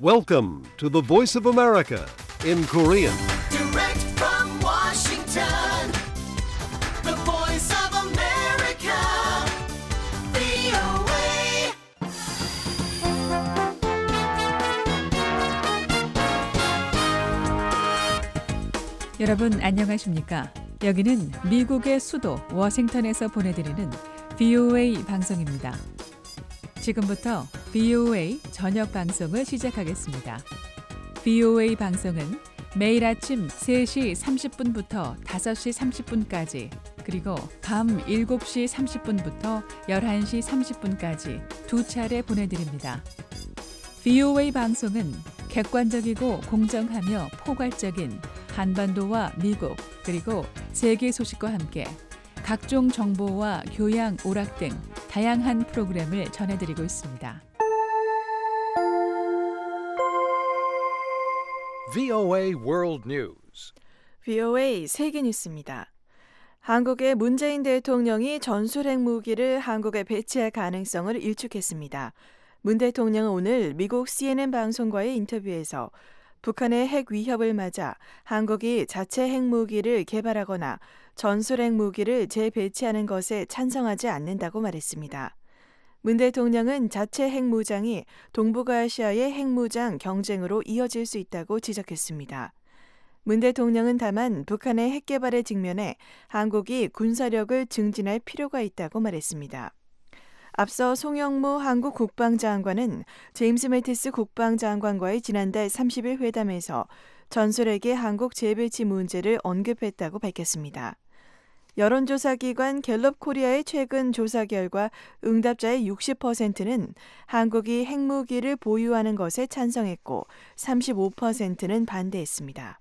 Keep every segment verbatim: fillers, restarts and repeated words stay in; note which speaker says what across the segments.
Speaker 1: Welcome to the Voice of America in Korean.
Speaker 2: Direct from Washington, the Voice of America, 브이오에이.
Speaker 3: 여러분 안녕하십니까? 여기는 미국의 수도 워싱턴에서 보내드리는 브이오에이 방송입니다. 지금부터 브이오에이 저녁 방송을 시작하겠습니다. 브이오에이 방송은 매일 아침 세 시 삼십 분부터 다섯 시 삼십 분까지 그리고 밤 일곱 시 삼십 분부터 열한 시 삼십 분까지 두 차례 보내드립니다. 브이오에이 방송은 객관적이고 공정하며 포괄적인 한반도와 미국 그리고 세계 소식과 함께 각종 정보와 교양, 오락 등 다양한 프로그램을 전해드리고 있습니다.
Speaker 1: 브이오에이 World News.
Speaker 4: 브이오에이 세계 뉴스입니다. 한국의 문재인 대통령이 전술 핵무기를 한국에 배치할 가능성을 일축했습니다. 문 대통령은 오늘 미국 씨엔엔 방송과의 인터뷰에서 북한의 핵 위협을 맞아 한국이 자체 핵무기를 개발하거나 전술 핵무기를 재배치하는 것에 찬성하지 않는다고 말했습니다. 문 대통령은 자체 핵무장이 동북아시아의 핵무장 경쟁으로 이어질 수 있다고 지적했습니다. 문 대통령은 다만 북한의 핵 개발에 직면해 한국이 군사력을 증진할 필요가 있다고 말했습니다. 앞서 송영무 한국 국방장관은 제임스 매티스 국방장관과의 지난달 삼십 일 회담에서 전술핵의 한국 재배치 문제를 언급했다고 밝혔습니다. 여론조사기관 갤럽 코리아의 최근 조사 결과 응답자의 육십 퍼센트는 한국이 핵무기를 보유하는 것에 찬성했고 삼십오 퍼센트는 반대했습니다.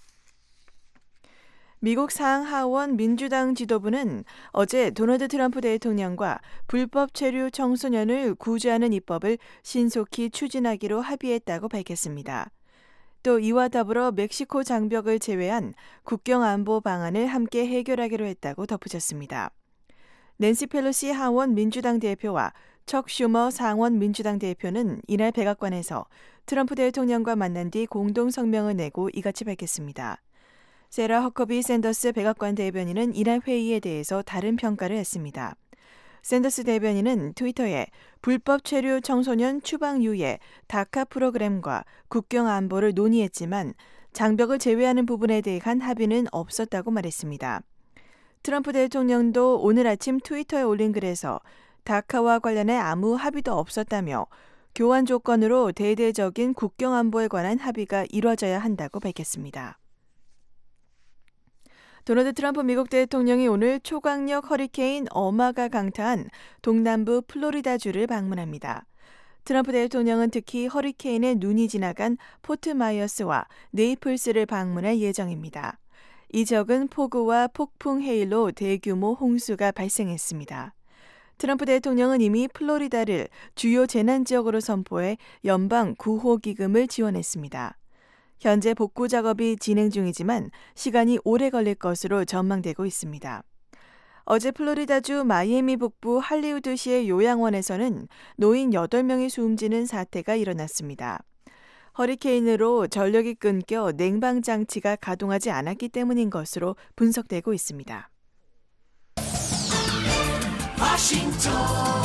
Speaker 4: 미국 상하원 민주당 지도부는 어제 도널드 트럼프 대통령과 불법 체류 청소년을 구제하는 입법을 신속히 추진하기로 합의했다고 밝혔습니다. 또 이와 더불어 멕시코 장벽을 제외한 국경 안보 방안을 함께 해결하기로 했다고 덧붙였습니다. 낸시 펠로시 하원 민주당 대표와 척 슈머 상원 민주당 대표는 이날 백악관에서 트럼프 대통령과 만난 뒤 공동 성명을 내고 이같이 밝혔습니다. 세라 허커비 샌더스 백악관 대변인은 이날 회의에 대해서 다른 평가를 했습니다. 샌더스 대변인은 트위터에 불법 체류 청소년 추방 유예, 다카 프로그램과 국경 안보를 논의했지만 장벽을 제외하는 부분에 대한 합의는 없었다고 말했습니다. 트럼프 대통령도 오늘 아침 트위터에 올린 글에서 다카와 관련해 아무 합의도 없었다며 교환 조건으로 대대적인 국경 안보에 관한 합의가 이뤄져야 한다고 밝혔습니다. 도널드 트럼프 미국 대통령이 오늘 초강력 허리케인 어마가 강타한 동남부 플로리다주를 방문합니다. 트럼프 대통령은 특히 허리케인의 눈이 지나간 포트 마이어스와 네이플스를 방문할 예정입니다. 이 지역은 폭우와 폭풍 해일로 대규모 홍수가 발생했습니다. 트럼프 대통령은 이미 플로리다를 주요 재난지역으로 선포해 연방 구호기금을 지원했습니다. 현재 복구 작업이 진행 중이지만 시간이 오래 걸릴 것으로 전망되고 있습니다. 어제 플로리다주 마이애미 북부 할리우드시의 요양원에서는 노인 여덟 명이 숨지는 사태가 일어났습니다. 허리케인으로 전력이 끊겨 냉방장치가 가동하지 않았기 때문인 것으로 분석되고 있습니다.
Speaker 2: 워싱턴,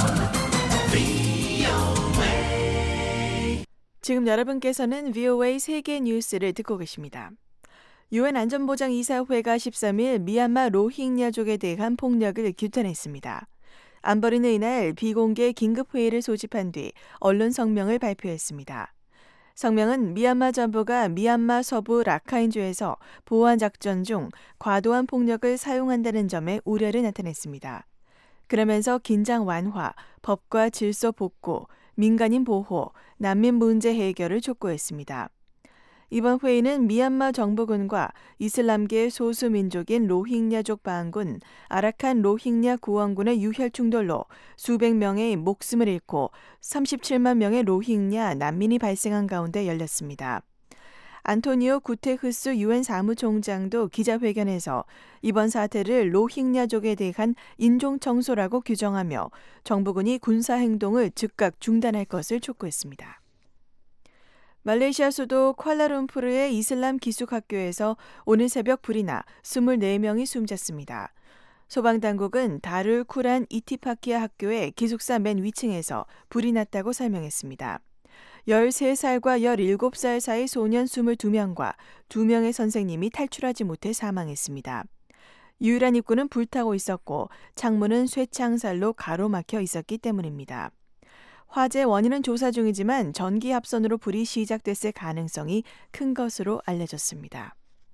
Speaker 4: 지금 여러분께서는 브이오에이 세계 뉴스를 듣고 계십니다. 유엔 안전보장이사회가 십삼 일 미얀마 로힝야족에 대한 폭력을 규탄했습니다. 안보리는 이날 비공개 긴급회의를 소집한 뒤 언론 성명을 발표했습니다. 성명은 미얀마 정부가 미얀마 서부 라카인주에서 보안작전 중 과도한 폭력을 사용한다는 점에 우려를 나타냈습니다. 그러면서 긴장 완화, 법과 질서 복구, 민간인 보호, 난민 문제 해결을 촉구했습니다. 이번 회의는 미얀마 정부군과 이슬람계 소수민족인 로힝야족 반군 아라칸 로힝야 구원군의 유혈 충돌로 수백 명의 목숨을 잃고 삼십칠만 명의 로힝야 난민이 발생한 가운데 열렸습니다. 안토니오 구테흐스 유엔 사무총장도 기자회견에서 이번 사태를 로힝야족에 대한 인종청소라고 규정하며 정부군이 군사행동을 즉각 중단할 것을 촉구했습니다. 말레이시아 수도 쿠알라룸푸르의 이슬람 기숙학교에서 오늘 새벽 불이 나 이십사 명이 숨졌습니다. 소방당국은 다룰 쿠란 이티파키아 학교의 기숙사 맨 위층에서 불이 났다고 설명했습니다. 열세 살과 열일곱 살 사이 소년 이십이 명과 두 명의 선생님이 탈출하지 못해 사망했습니다. 유일한 입구는 불타고 있었고 창문은 쇠창살로 가로막혀 있었기 때문입니다. 화재 원인은 조사 중이지만 전기 합선으로 불이 시작됐을 가능성이 큰 것으로 알려졌습니다.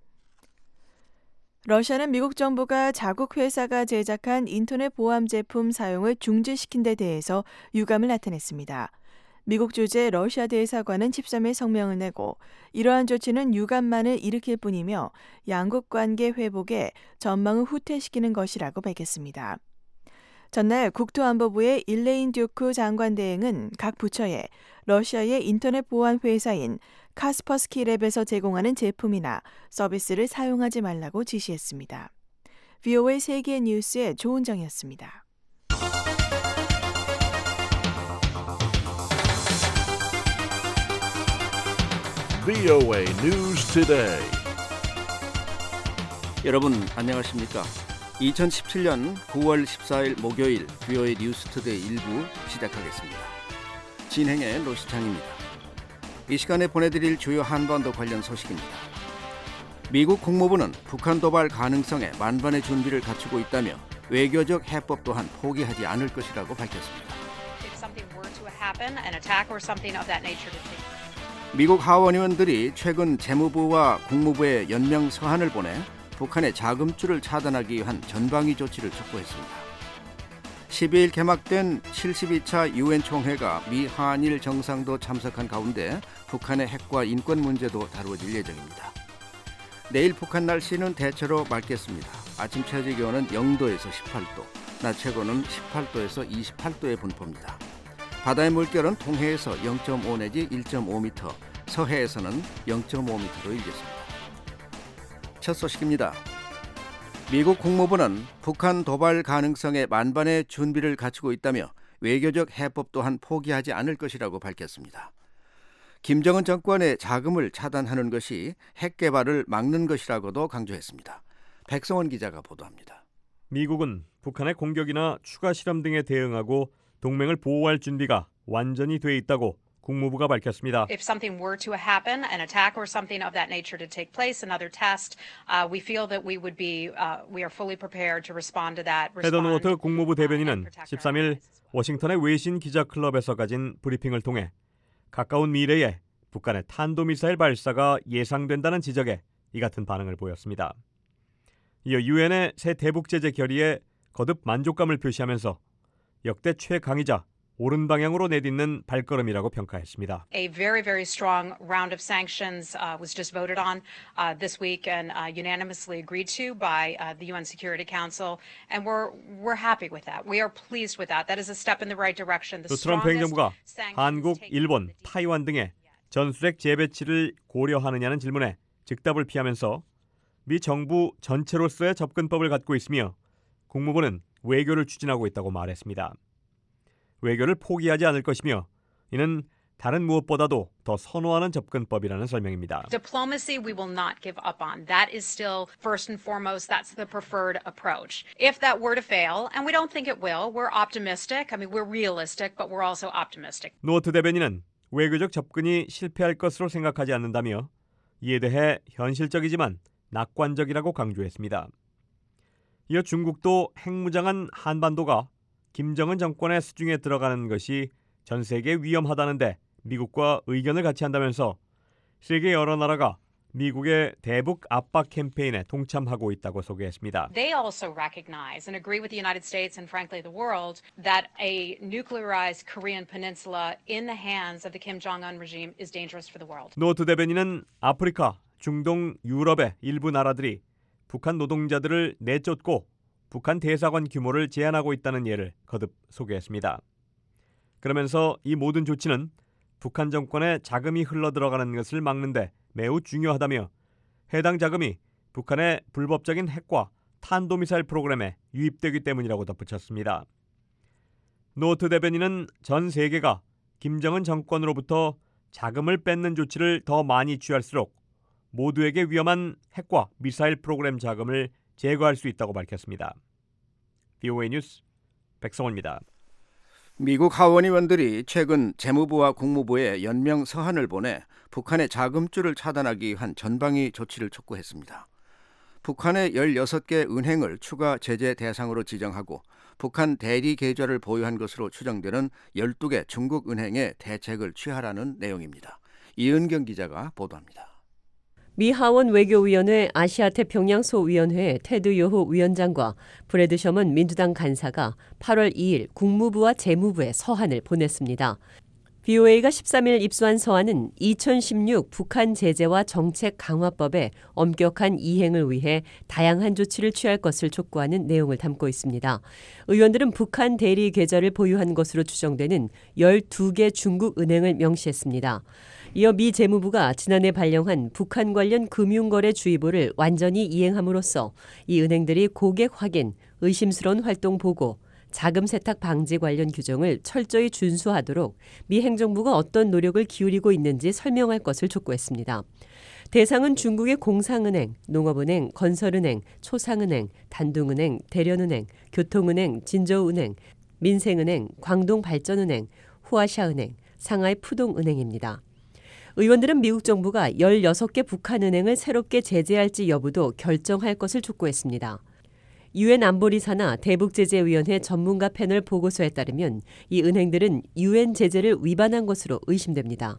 Speaker 4: 러시아는 미국 정부가 자국 회사가 제작한 인터넷 보안 제품 사용을 중지시킨 데 대해서 유감을 나타냈습니다. 미국 주재 러시아 대사관은 십삼 일 성명을 내고 이러한 조치는 유감만을 일으킬 뿐이며 양국 관계 회복에 전망을 후퇴시키는 것이라고 밝혔습니다. 전날 국토안보부의 일레인 듀크 장관 대행은 각 부처에 러시아의 인터넷 보안 회사인 카스퍼스키랩에서 제공하는 제품이나 서비스를 사용하지 말라고 지시했습니다. 브이오에이 세계 뉴스의 조은정이었습니다.
Speaker 1: 브이오에이 News Today.
Speaker 5: 여러분 안녕하십니까? 이천십칠 년 구월 십사일 목요일 브이오에이 뉴스 투데이 일부 시작하겠습니다. 진행의 노시창입니다. 이 시간에 보내드릴 주요 한반도 관련 소식입니다. 미국 국무부는 북한 도발 가능성에 만반의 준비를 갖추고 있다며 외교적 해법 또한 포기하지 않을 것이라고 밝혔습니다. 미국 하원 의원들이 최근 재무부와 국무부에 연명 서한을 보내 북한의 자금줄을 차단하기 위한 전방위 조치를 촉구했습니다. 십이일 개막된 칠십이 차 유엔 총회가 미 한일 정상도 참석한 가운데 북한의 핵과 인권 문제도 다루어질 예정입니다. 내일 북한 날씨는 대체로 맑겠습니다. 아침 최저 기온은 영도에서 십팔 도, 낮 최고는 십팔 도에서 이십팔 도의 분포입니다. 바다의 물결은 동해에서 영 점 오 내지 일 점 오 미터, 서해에서는 영 점 오 미터로 일겠습니다. 첫 소식입니다. 미국 국무부는 북한 도발 가능성에 만반의 준비를 갖추고 있다며 외교적 해법 또한 포기하지 않을 것이라고 밝혔습니다. 김정은 정권의 자금을 차단하는 것이 핵 개발을 막는 것이라고도 강조했습니다. 백성원 기자가 보도합니다.
Speaker 6: 미국은 북한의 공격이나 추가 실험 등에 대응하고 동맹을 보호할 준비가 완전히 돼 있다고 국무부가 밝혔습니다.
Speaker 7: If something were to happen, an attack or something of that nature to take place, another test, uh, we feel that we would be, uh, we are fully prepared to respond to that.
Speaker 6: 헤더 노트 국무부 대변인은 십삼 일 워싱턴의 외신 기자 클럽에서 가진 브리핑을 통해 가까운 미래에 북한의 탄도미사일 발사가 예상된다는 지적에 이 같은 반응을 보였습니다. 이어 유엔의 새 대북 제재 결의에 거듭 만족감을 표시하면서 역대 최강이자 옳은 방향으로 내딛는 발걸음이라고 평가했습니다.
Speaker 7: A very, very strong round of sanctions uh, was just voted on uh, this week and uh, unanimously agreed to by uh, the 유엔 Security Council, and we're we're happy with that. We are pleased with that. That is a step in the right direction. The
Speaker 6: 또 트럼프 행정부가 한국, 일본, 타이완 등의 전술핵 재배치를 고려하느냐는 질문에 즉답을 피하면서 미 정부 전체로서의 접근법을 갖고 있으며 국무부는 외교를 추진하고 있다고 말했습니다. 외교를 포기하지 않을 것이며 이는 다른 무엇보다도 더 선호하는 접근법이라는 설명입니다.
Speaker 7: Diplomacy we will not give up on. That is still first and foremost. That's the preferred approach. If that were to fail, and we don't think it will, we're optimistic. I mean, we're realistic, but we're also optimistic.
Speaker 6: 노트 대변인은 외교적 접근이 실패할 것으로 생각하지 않는다며 이에 대해 현실적이지만 낙관적이라고 강조했습니다. 이어 중국도 핵무장한 한반도가 김정은 정권의 수중에 들어가는 것이 전 세계에 위험하다는데 미국과 의견을 같이 한다면서 세계 여러 나라가 미국의 대북 압박 캠페인에 동참하고 있다고 소개했습니다.
Speaker 7: They also recognize and agree with the United States and frankly the world that a nuclearized Korean peninsula in the hands of the Kim Jong-un regime is dangerous for the world.
Speaker 6: 노트 대변인은 아프리카, 중동, 유럽의 일부 나라들이 북한 노동자들을 내쫓고 북한 대사관 규모를 제한하고 있다는 예를 거듭 소개했습니다. 그러면서 이 모든 조치는 북한 정권의 자금이 흘러들어가는 것을 막는 데 매우 중요하다며 해당 자금이 북한의 불법적인 핵과 탄도미사일 프로그램에 유입되기 때문이라고 덧붙였습니다. 노트 대변인은 전 세계가 김정은 정권으로부터 자금을 뺏는 조치를 더 많이 취할수록 모두에게 위험한 핵과 미사일 프로그램 자금을 제거할 수 있다고 밝혔습니다. 비오에이 뉴스 백성원입니다.
Speaker 5: 미국 하원의원들이 최근 재무부와 국무부에 연명 서한을 보내 북한의 자금줄을 차단하기 위한 전방위 조치를 촉구했습니다. 북한의 열여섯 개 은행을 추가 제재 대상으로 지정하고 북한 대리 계좌를 보유한 것으로 추정되는 열두 개 중국 은행에 대책을 취하라는 내용입니다. 이은경 기자가 보도합니다.
Speaker 8: 미 하원 외교위원회 아시아태평양 소위원회 테드 요호 위원장과 브래드 셔먼 민주당 간사가 팔월 이일 국무부와 재무부에 서한을 보냈습니다. 비오에이가 십삼 일 입수한 서한은 이천십육 북한 제재와 정책 강화법의 엄격한 이행을 위해 다양한 조치를 취할 것을 촉구하는 내용을 담고 있습니다. 의원들은 북한 대리 계좌를 보유한 것으로 추정되는 열두 개 중국 은행을 명시했습니다. 이어 미 재무부가 지난해 발령한 북한 관련 금융거래 주의보를 완전히 이행함으로써 이 은행들이 고객 확인, 의심스러운 활동 보고, 자금 세탁 방지 관련 규정을 철저히 준수하도록 미 행정부가 어떤 노력을 기울이고 있는지 설명할 것을 촉구했습니다. 대상은 중국의 공상은행, 농업은행, 건설은행, 초상은행, 단둥은행, 대련은행, 교통은행, 진저은행, 민생은행, 광동발전은행, 후아샤은행, 상하이 푸동은행입니다. 의원들은 미국 정부가 열여섯 개 북한은행을 새롭게 제재할지 여부도 결정할 것을 촉구했습니다. 유엔 안보리 산하 대북제재위원회 전문가 패널 보고서에 따르면 이 은행들은 유엔 제재를 위반한 것으로 의심됩니다.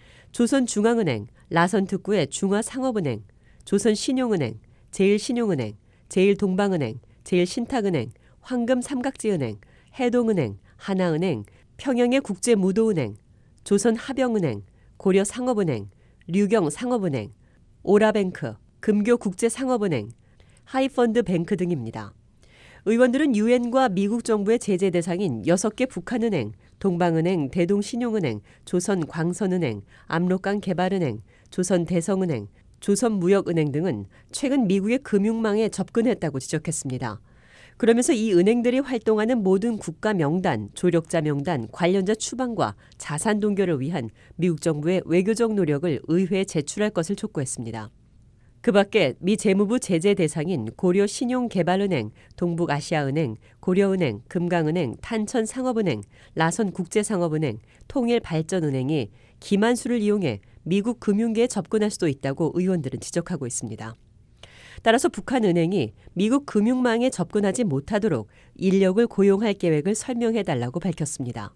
Speaker 8: 조선중앙은행, 라선특구의 중화상업은행, 조선신용은행, 제일신용은행, 제일동방은행, 제일신탁은행, 황금삼각지은행, 해동은행, 하나은행, 평양의 국제무도은행, 조선하병은행, 고려상업은행, 류경상업은행, 오라뱅크, 금교국제상업은행, 하이펀드 뱅크 등입니다. 의원들은 유엔과 미국 정부의 제재 대상인 여섯 개 북한은행, 동방은행, 대동신용은행, 조선광선은행, 압록강개발은행, 조선대성은행, 조선무역은행 등은 최근 미국의 금융망에 접근했다고 지적했습니다. 그러면서 이 은행들이 활동하는 모든 국가 명단, 조력자 명단, 관련자 추방과 자산 동결을 위한 미국 정부의 외교적 노력을 의회에 제출할 것을 촉구했습니다. 그 밖에 미 재무부 제재 대상인 고려신용개발은행, 동북아시아은행, 고려은행, 금강은행, 탄천상업은행, 라선국제상업은행, 통일발전은행이 기만수를 이용해 미국 금융계에 접근할 수도 있다고 의원들은 지적하고 있습니다. 따라서 북한은행이 미국 금융망에 접근하지 못하도록 인력을 고용할 계획을 설명해달라고 밝혔습니다.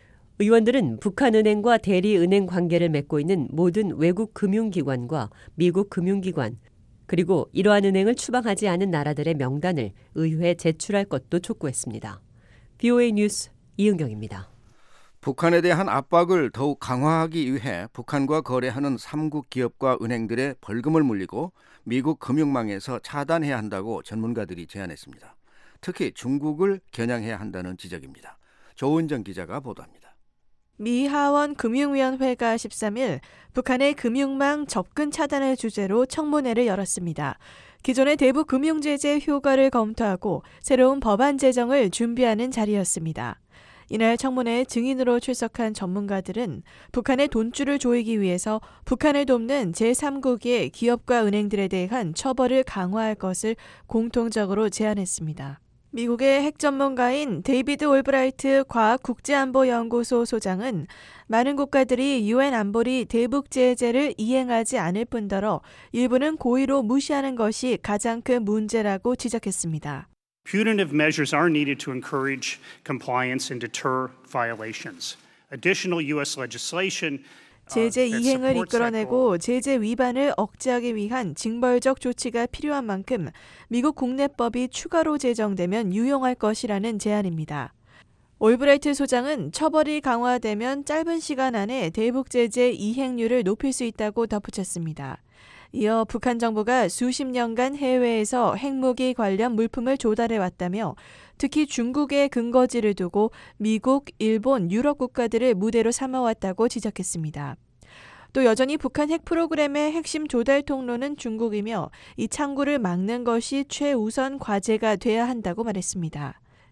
Speaker 8: 의원들은 북한은행과 대리은행 관계를 맺고 있는 모든 외국 금융기관과 미국 금융기관, 그리고 이러한 은행을 추방하지 않은 나라들의 명단을 의회에 제출할 것도 촉구했습니다. 비오에이 뉴스 이은경입니다.
Speaker 5: 북한에 대한 압박을 더욱 강화하기 위해 북한과 거래하는 삼국 기업과 은행들의 벌금을 물리고 미국 금융망에서 차단해야 한다고 전문가들이 제안했습니다. 특히 중국을 겨냥해야 한다는 지적입니다. 조은정 기자가 보도합니다.
Speaker 4: 미 하원 금융위원회가 십삼 일 북한의 금융망 접근 차단을 주제로 청문회를 열었습니다. 기존의 대북 금융제재 효과를 검토하고 새로운 법안 제정을 준비하는 자리였습니다. 이날 청문회에 증인으로 출석한 전문가들은 북한의 돈줄을 조이기 위해서 북한을 돕는 제삼국의 기업과 은행들에 대한 처벌을 강화할 것을 공통적으로 제안했습니다. 미국의 핵 전문가인 데이비드 올브라이트 과학국제안보연구소 소장은 많은 국가들이 유엔 안보리 대북 제재를 이행하지 않을 뿐더러 일부는 고의로 무시하는 것이 가장 큰 문제라고 지적했습니다.
Speaker 9: Punitive measures are needed to encourage compliance and deter violations. Additional U S legislation
Speaker 4: 제재 이행을 이끌어내고 제재 위반을 억제하기 위한 징벌적 조치가 필요한 만큼 미국 국내법이 추가로 제정되면 유용할 것이라는 제안입니다. 올브라이트 소장은 처벌이 강화되면 짧은 시간 안에 대북 제재 이행률을 높일 수 있다고 덧붙였습니다. 이어 북한 정부가 수십 년간 해외에서 핵무기 관련 물품을 조달해왔다며 특히 중국의 근거지를 두고 미국, 일본, 유럽 국가들을 무대로 삼아왔다고 지적했습니다. 또 여전히 북한 핵 프로그램의 핵심 조달 통로는 중국이며 이 창구를 막는 것이 최우선 과제가 돼야 한다고 말했습니다.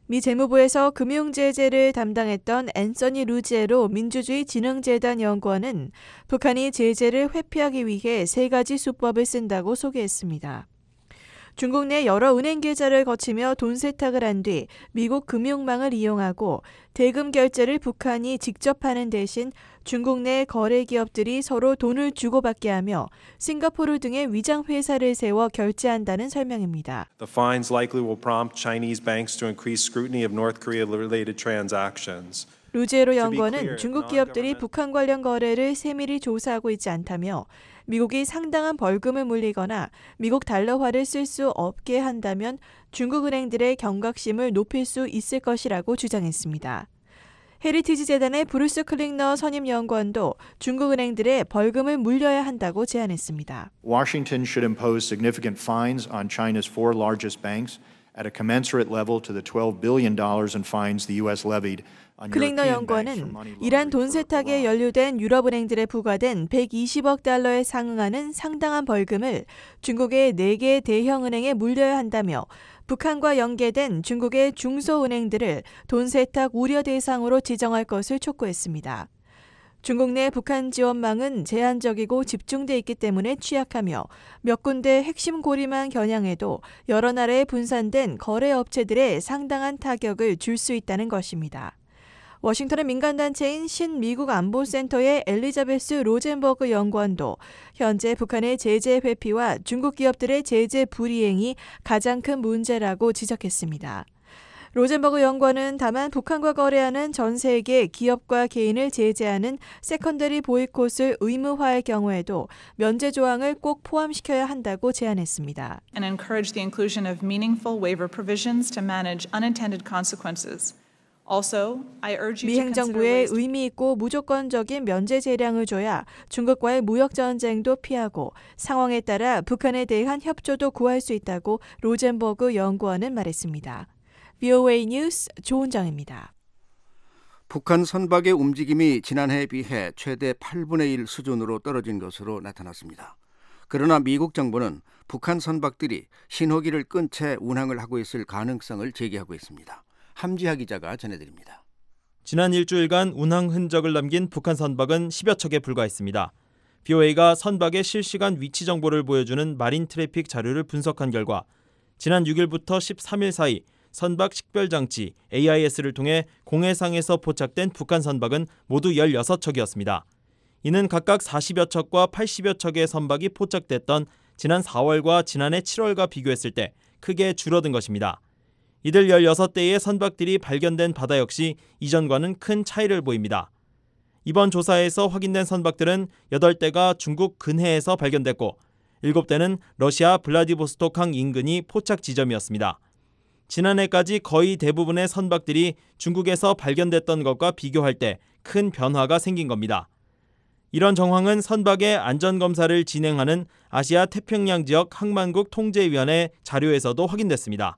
Speaker 4: 미 재무부에서 금융제재를 담당했던 앤서니 루지에로 민주주의 진흥재단 연구원은 북한이 제재를 회피하기 위해 세 가지 수법을 쓴다고 소개했습니다. 중국 내 여러 은행 계좌를 거치며 돈 세탁을 한 뒤 미국 금융망을 이용하고 대금 결제를 북한이 직접 하는 대신 중국 내 거래 기업들이 서로 돈을 주고받게 하며 싱가포르 등의 위장 회사를 세워 결제한다는 설명입니다.
Speaker 10: The fines likely will prompt Chinese banks to increase scrutiny of North Korea-related transactions.
Speaker 4: 루지에로 연구원은 중국 기업들이 북한 관련 거래를 세밀히 조사하고 있지 않다며 미국이 상당한 벌금을 물리거나 미국 달러화를 쓸 수 없게 한다면 중국 은행들의 경각심을 높일 수 있을 것이라고 주장했습니다. 헤리티지 재단의 브루스 클링너 선임 연구원도 중국 은행들의 벌금을 물려야 한다고 제안했습니다.
Speaker 11: Washington should impose significant fines on China's four largest banks at a commensurate level to the twelve billion dollars in fines the U S levied.
Speaker 4: 클링너 연구원은 이란 돈 세탁에 연루된 유럽은행들에 부과된 백이십억 달러에 상응하는 상당한 벌금을 중국의 네 개 대형 은행에 물려야 한다며 북한과 연계된 중국의 중소은행들을 돈 세탁 우려 대상으로 지정할 것을 촉구했습니다. 중국 내 북한 지원망은 제한적이고 집중돼 있기 때문에 취약하며 몇 군데 핵심 고리만 겨냥해도 여러 나라에 분산된 거래 업체들에 상당한 타격을 줄 수 있다는 것입니다. 워싱턴의 민간단체인 신미국 안보센터의 엘리자베스 로젠버그 연구원도 현재 북한의 제재 회피와 중국 기업들의 제재 불이행이 가장 큰 문제라고 지적했습니다. 로젠버그 연구원은 다만 북한과 거래하는 전 세계 기업과 개인을 제재하는 세컨더리 보이콧을 의무화할 경우에도 면제 조항을 꼭 포함시켜야 한다고 제안했습니다.
Speaker 12: And encourage the inclusion of meaningful waiver provisions to manage unintended consequences. 미
Speaker 4: 행정부에 의미 있고 무조건적인 면제 재량을 줘야 중국과의 무역 전쟁도 피하고 상황에 따라 북한에 대한 협조도 구할 수 있다고 로젠버그 연구원은 말했습니다. 브이오에이 뉴스 조은정입니다.
Speaker 5: 북한 선박의 움직임이 지난해에 비해 최대 팔분의 일 수준으로 떨어진 것으로 나타났습니다. 그러나 미국 정부는 북한 선박들이 신호기를 끈 채 운항을 하고 있을 가능성을 제기하고 있습니다. 함지하 기자가 전해드립니다.
Speaker 13: 지난 일주일간 운항 흔적을 남긴 북한 선박은 십여 척에 불과했습니다. 브이오에이가 선박의 실시간 위치 정보를 보여주는 마린 트래픽 자료를 분석한 결과 지난 육 일부터 십삼 일 사이 선박 식별장치 에이아이에스를 통해 공해상에서 포착된 북한 선박은 모두 열여섯 척이었습니다. 이는 각각 사십여 척과 팔십여 척의 선박이 포착됐던 지난 사월과 지난해 칠월과 비교했을 때 크게 줄어든 것입니다. 이들 열여섯 대의 선박들이 발견된 바다 역시 이전과는 큰 차이를 보입니다. 이번 조사에서 확인된 선박들은 여덟 대가 중국 근해에서 발견됐고 일곱 대는 러시아 블라디보스토크항 인근이 포착 지점이었습니다. 지난해까지 거의 대부분의 선박들이 중국에서 발견됐던 것과 비교할 때 큰 변화가 생긴 겁니다. 이런 정황은 선박의 안전검사를 진행하는 아시아 태평양 지역 항만국 통제위원회 자료에서도 확인됐습니다.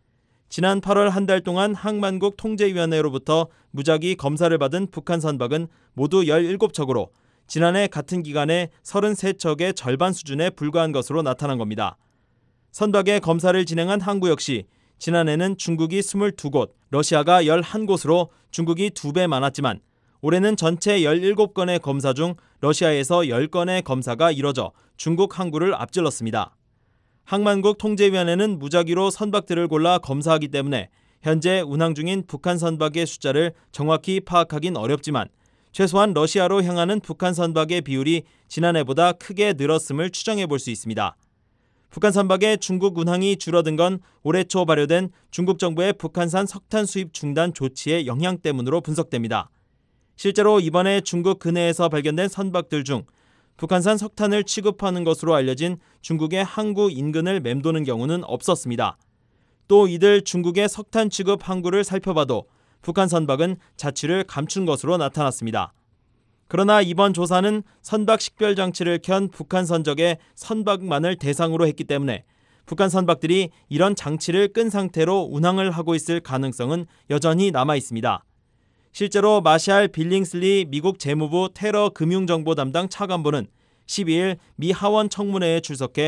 Speaker 13: 지난 팔월 한 달 동안 항만국 통제위원회로부터 무작위 검사를 받은 북한 선박은 모두 열일곱 척으로 지난해 같은 기간에 서른세 척의 절반 수준에 불과한 것으로 나타난 겁니다. 선박의 검사를 진행한 항구 역시 지난해는 중국이 스물두 곳, 러시아가 열한 곳으로 중국이 두 배 많았지만 올해는 전체 열일곱 건의 검사 중 러시아에서 열 건의 검사가 이뤄져 중국 항구를 앞질렀습니다. 항만국 통제위원회는 무작위로 선박들을 골라 검사하기 때문에 현재 운항 중인 북한 선박의 숫자를 정확히 파악하긴 어렵지만 최소한 러시아로 향하는 북한 선박의 비율이 지난해보다 크게 늘었음을 추정해 볼 수 있습니다. 북한 선박의 중국 운항이 줄어든 건 올해 초 발효된 중국 정부의 북한산 석탄 수입 중단 조치의 영향 때문으로 분석됩니다. 실제로 이번에 중국 근해에서 발견된 선박들 중 북한산 석탄을 취급하는 것으로 알려진 중국의 항구 인근을 맴도는 경우는 없었습니다. 또 이들 중국의 석탄 취급 항구를 살펴봐도 북한 선박은 자취를 감춘 것으로 나타났습니다. 그러나 이번 조사는 선박 식별 장치를 켠 북한 선적의 선박만을 대상으로 했기 때문에 북한 선박들이 이런 장치를 끈 상태로 운항을 하고 있을 가능성은 여전히 남아 있습니다. 실제로 마샬 빌링슬리 미국 재무부 테러 금융정보 담당 차관보는 십이 일 미 하원 청문회에 출석해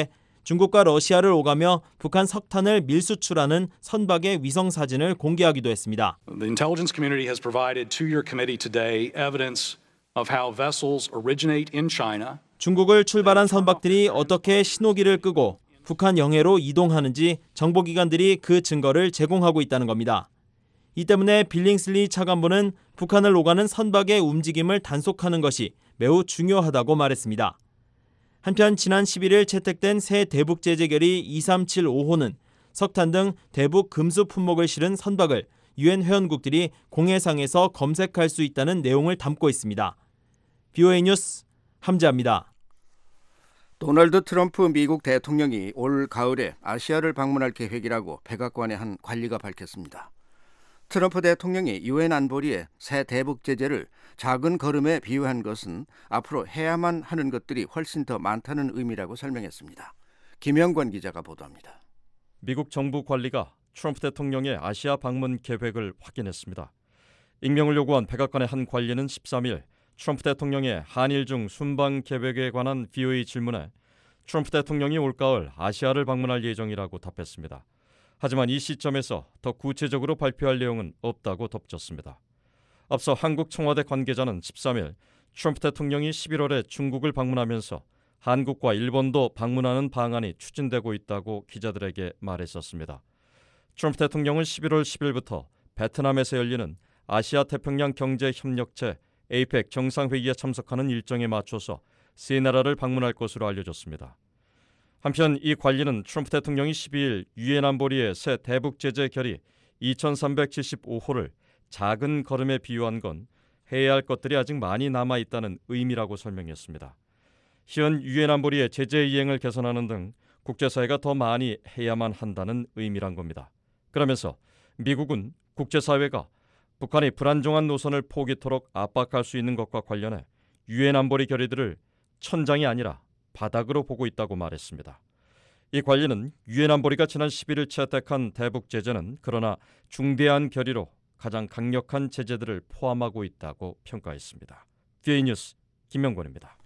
Speaker 13: 중국과 러시아를 오가며 북한 석탄을 밀수출하는 선박의 위성 사진을 공개하기도 했습니다.
Speaker 14: The intelligence community has provided to your committee today evidence of how vessels originate in China.
Speaker 13: 중국을 출발한 선박들이 어떻게 신호기를 끄고 북한 영해로 이동하는지 정보기관들이 그 증거를 제공하고 있다는 겁니다. 이 때문에 빌링슬리 차관보는 북한을 오가는 선박의 움직임을 단속하는 것이 매우 중요하다고 말했습니다. 한편 지난 십일 일 채택된 새 대북 제재 결의 이삼칠오 호는 석탄 등 대북 금수 품목을 실은 선박을 유엔 회원국들이 공해상에서 검색할 수 있다는 내용을 담고 있습니다. 비오에이 뉴스 함재합니다.
Speaker 5: 도널드 트럼프 미국 대통령이 올 가을에 아시아를 방문할 계획이라고 백악관의 한 관리가 밝혔습니다. 트럼프 대통령이 유엔 안보리의 새 대북 제재를 작은 걸음에 비유한 것은 앞으로 해야만 하는 것들이 훨씬 더 많다는 의미라고 설명했습니다. 김영권 기자가 보도합니다.
Speaker 15: 미국 정부 관리가 트럼프 대통령의 아시아 방문 계획을 확인했습니다. 익명을 요구한 백악관의 한 관리는 십삼 일 트럼프 대통령의 한일 중 순방 계획에 관한 비오에이 질문에 트럼프 대통령이 올가을 아시아를 방문할 예정이라고 답했습니다. 하지만 이 시점에서 더 구체적으로 발표할 내용은 없다고 덧붙였습니다. 앞서 한국 청와대 관계자는 십삼 일 트럼프 대통령이 십일월에 중국을 방문하면서 한국과 일본도 방문하는 방안이 추진되고 있다고 기자들에게 말했었습니다. 트럼프 대통령은 십일월 십일부터 베트남에서 열리는 아시아 태평양 경제협력체 에이펙 정상회의에 참석하는 일정에 맞춰서 세 나라를 방문할 것으로 알려졌습니다. 한편 이 관리는 트럼프 대통령이 십이 일 유엔 안보리의 새 대북 제재 결의 이천삼백칠십오 호를 작은 걸음에 비유한 건 해야 할 것들이 아직 많이 남아있다는 의미라고 설명했습니다. 현 유엔 안보리의 제재 이행을 개선하는 등 국제사회가 더 많이 해야만 한다는 의미란 겁니다. 그러면서 미국은 국제사회가 북한이 불안정한 노선을 포기토록 압박할 수 있는 것과 관련해 유엔 안보리 결의들을 천장이 아니라 바닥으로 보고 있다고 말했습니다. 이 관리는 유엔 안보리가 지난 십일 일 채택한 대북 제재는 그러나 중대한 결의로 가장 강력한 제재들을 포함하고 있다고 평가했습니다. 비오에이 뉴스 김명권입니다.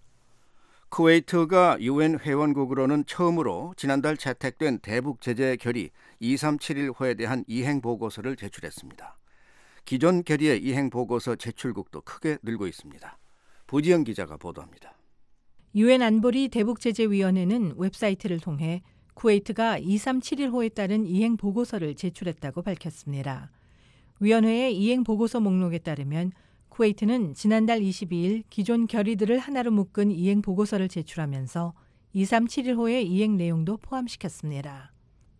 Speaker 5: 쿠웨이트가 유엔 회원국으로는 처음으로 지난달 채택된 대북 제재 결의 이삼칠일 호에 대한 이행 보고서를 제출했습니다. 기존 결의의 이행 보고서 제출국도 크게 늘고 있습니다. 부지영 기자가 보도합니다.
Speaker 16: 유엔 안보리 대북제재위원회는 웹사이트를 통해 쿠웨이트가 이삼칠일 호에 따른 이행 보고서를 제출했다고 밝혔습니다. 위원회의 이행 보고서 목록에 따르면 쿠웨이트는 지난달 이십이 일 기존 결의들을 하나로 묶은 이행 보고서를 제출하면서 이삼칠일 호의 이행 내용도 포함시켰습니다.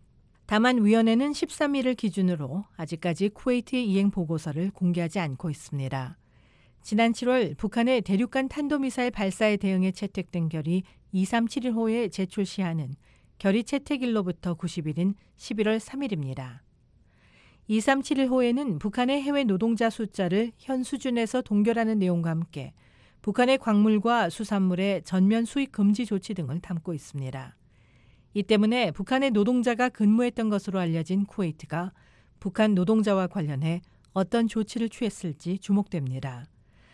Speaker 16: 다만 위원회는 십삼 일을 기준으로 아직까지 쿠웨이트의 이행 보고서를 공개하지 않고 있습니다. 지난 칠월 북한의 대륙간 탄도미사일 발사에 대응해 채택된 결의 이삼칠일 호의 제출 시한은 결의 채택일로부터 구십 일인 십일월 삼 일입니다. 이삼칠일 호에는 북한의 해외 노동자 숫자를 현 수준에서 동결하는 내용과 함께 북한의 광물과 수산물의 전면 수입 금지 조치 등을 담고 있습니다. 이 때문에 북한의 노동자가 근무했던 것으로 알려진 쿠웨이트가 북한 노동자와 관련해 어떤 조치를 취했을지 주목됩니다.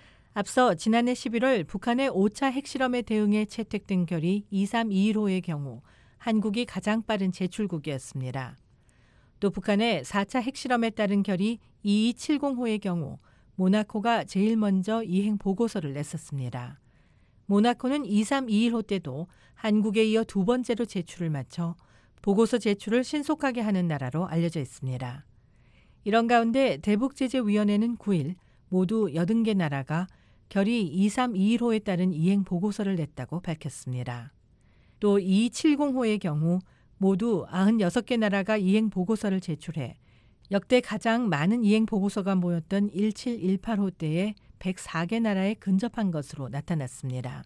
Speaker 16: 앞서 지난해 십일월 북한의 오 차 핵실험에 대응해 채택된 결의 이삼이일 호의 경우 한국이 가장 빠른 제출국이었습니다. 또 북한의 사 차 핵실험에 따른 결의 이이칠공 호의 경우 모나코가 제일 먼저 이행 보고서를 냈었습니다. 모나코는 이삼이일 호 때도 한국에 이어 두 번째로 제출을 마쳐 보고서 제출을 신속하게 하는 나라로 알려져 있습니다. 이런 가운데 대북제재위원회는 구 일 모두 여든 개 나라가 결의 이삼이일 호에 따른 이행 보고서를 냈다고 밝혔습니다. 또 이이칠공 호의 경우 모두 구십육 개 나라가 이행 보고서를 제출해 역대 가장 많은 이행 보고서가 모였던 일칠일팔 호 때에 백사 개 나라에 근접한 것으로 나타났습니다.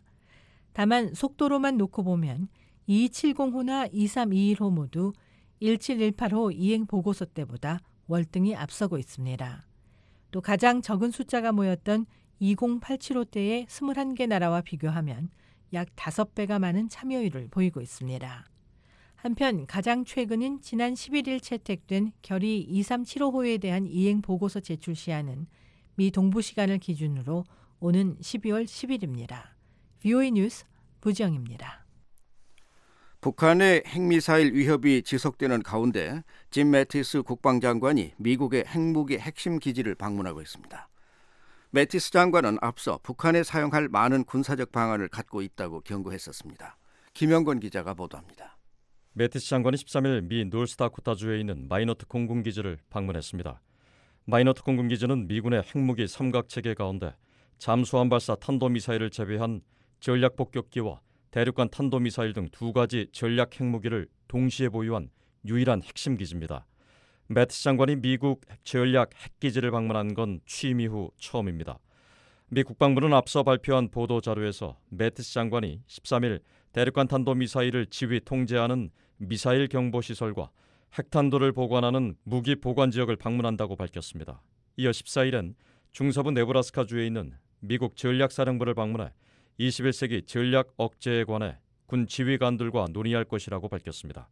Speaker 16: 다만 속도로만 놓고 보면 이이칠공 호나 이삼이일 호 모두 일칠일팔 호 이행 보고서 때보다 월등히 앞서고 있습니다. 또 가장 적은 숫자가 모였던 이공팔칠 호 때의 이십일 개 나라와 비교하면 약 다섯 배가 많은 참여율을 보이고 있습니다. 한편 가장 최근인 지난 십일 일 채택된 결의 이삼칠오 호에 대한 이행 보고서 제출 시한은 미 동부 시간을 기준으로 오는 십이월 십 일입니다. 비오에이 뉴스 부지영입니다.
Speaker 5: 북한의 핵미사일 위협이 지속되는 가운데 짐 매티스 국방장관이 미국의 핵무기 핵심 기지를 방문하고 있습니다. 매티스 장관은 앞서 북한에 사용할 많은 군사적 방안을 갖고 있다고 경고했었습니다. 김영건 기자가 보도합니다.
Speaker 15: 매티스 장관이 십삼 일 미 노스다코타주에 있는 마이너트 공군기지를 방문했습니다. 마이너트 공군기지는 미군의 핵무기 삼각체계 가운데 잠수함 발사 탄도미사일을 제외한 전략 폭격기와 대륙간 탄도미사일 등 두 가지 전략 핵무기를 동시에 보유한 유일한 핵심 기지입니다. 매티스 장관이 미국 전략 핵기지를 방문한 건 취임 이후 처음입니다. 미 국방부는 앞서 발표한 보도자료에서 매티스 장관이 십삼 일 대륙간 탄도미사일을 지휘 통제하는 미사일 경보시설과 핵탄두를 보관하는 무기 보관 지역을 방문한다고 밝혔습니다. 이어 십사 일엔 중서부 네브라스카주에 있는 미국 전략사령부를 방문해 이십일 세기 전략 억제에 관해 군 지휘관들과 논의할 것이라고 밝혔습니다.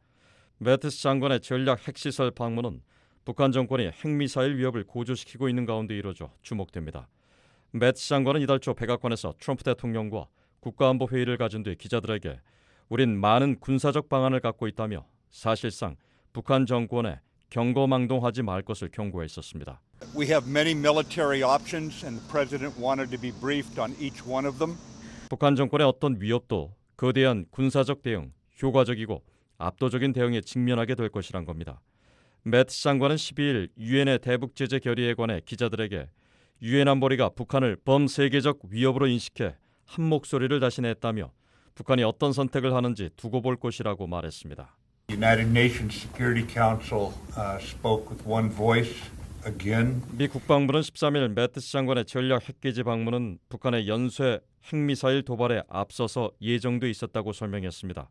Speaker 15: 매티스 장관의 전략 핵시설 방문은 북한 정권이 핵미사일 위협을 고조시키고 있는 가운데 이뤄져 주목됩니다. 매티스 장관은 이달 초 백악관에서 트럼프 대통령과 국가안보회의를 가진 뒤 기자들에게 우린 많은 군사적 방안을 갖고 있다며 사실상 북한 정권에 경고망동하지 말 것을 경고했었습니다.
Speaker 17: We have many military options and the president wanted to be briefed on each one of them.
Speaker 15: 북한 정권의 어떤 위협도 거대한 군사적 대응, 효과적이고 압도적인 대응에 직면하게 될 것이란 겁니다. 매티스 장관은 십이 일 유엔의 대북 제재 결의에 관해 기자들에게 유엔 안보리가 북한을 범세계적 위협으로 인식해 한 목소리를 다시 냈다며 북한이 어떤 선택을 하는지 두고 볼 것이라고 말했습니다.
Speaker 17: United Nations Security Council uh, spoke with one voice again.
Speaker 15: 미 국방부는 십삼 일 매티스 장관의 전략 핵기지 방문은 북한의 연쇄 핵미사일 도발에 앞서서 예정돼 있었다고 설명했습니다.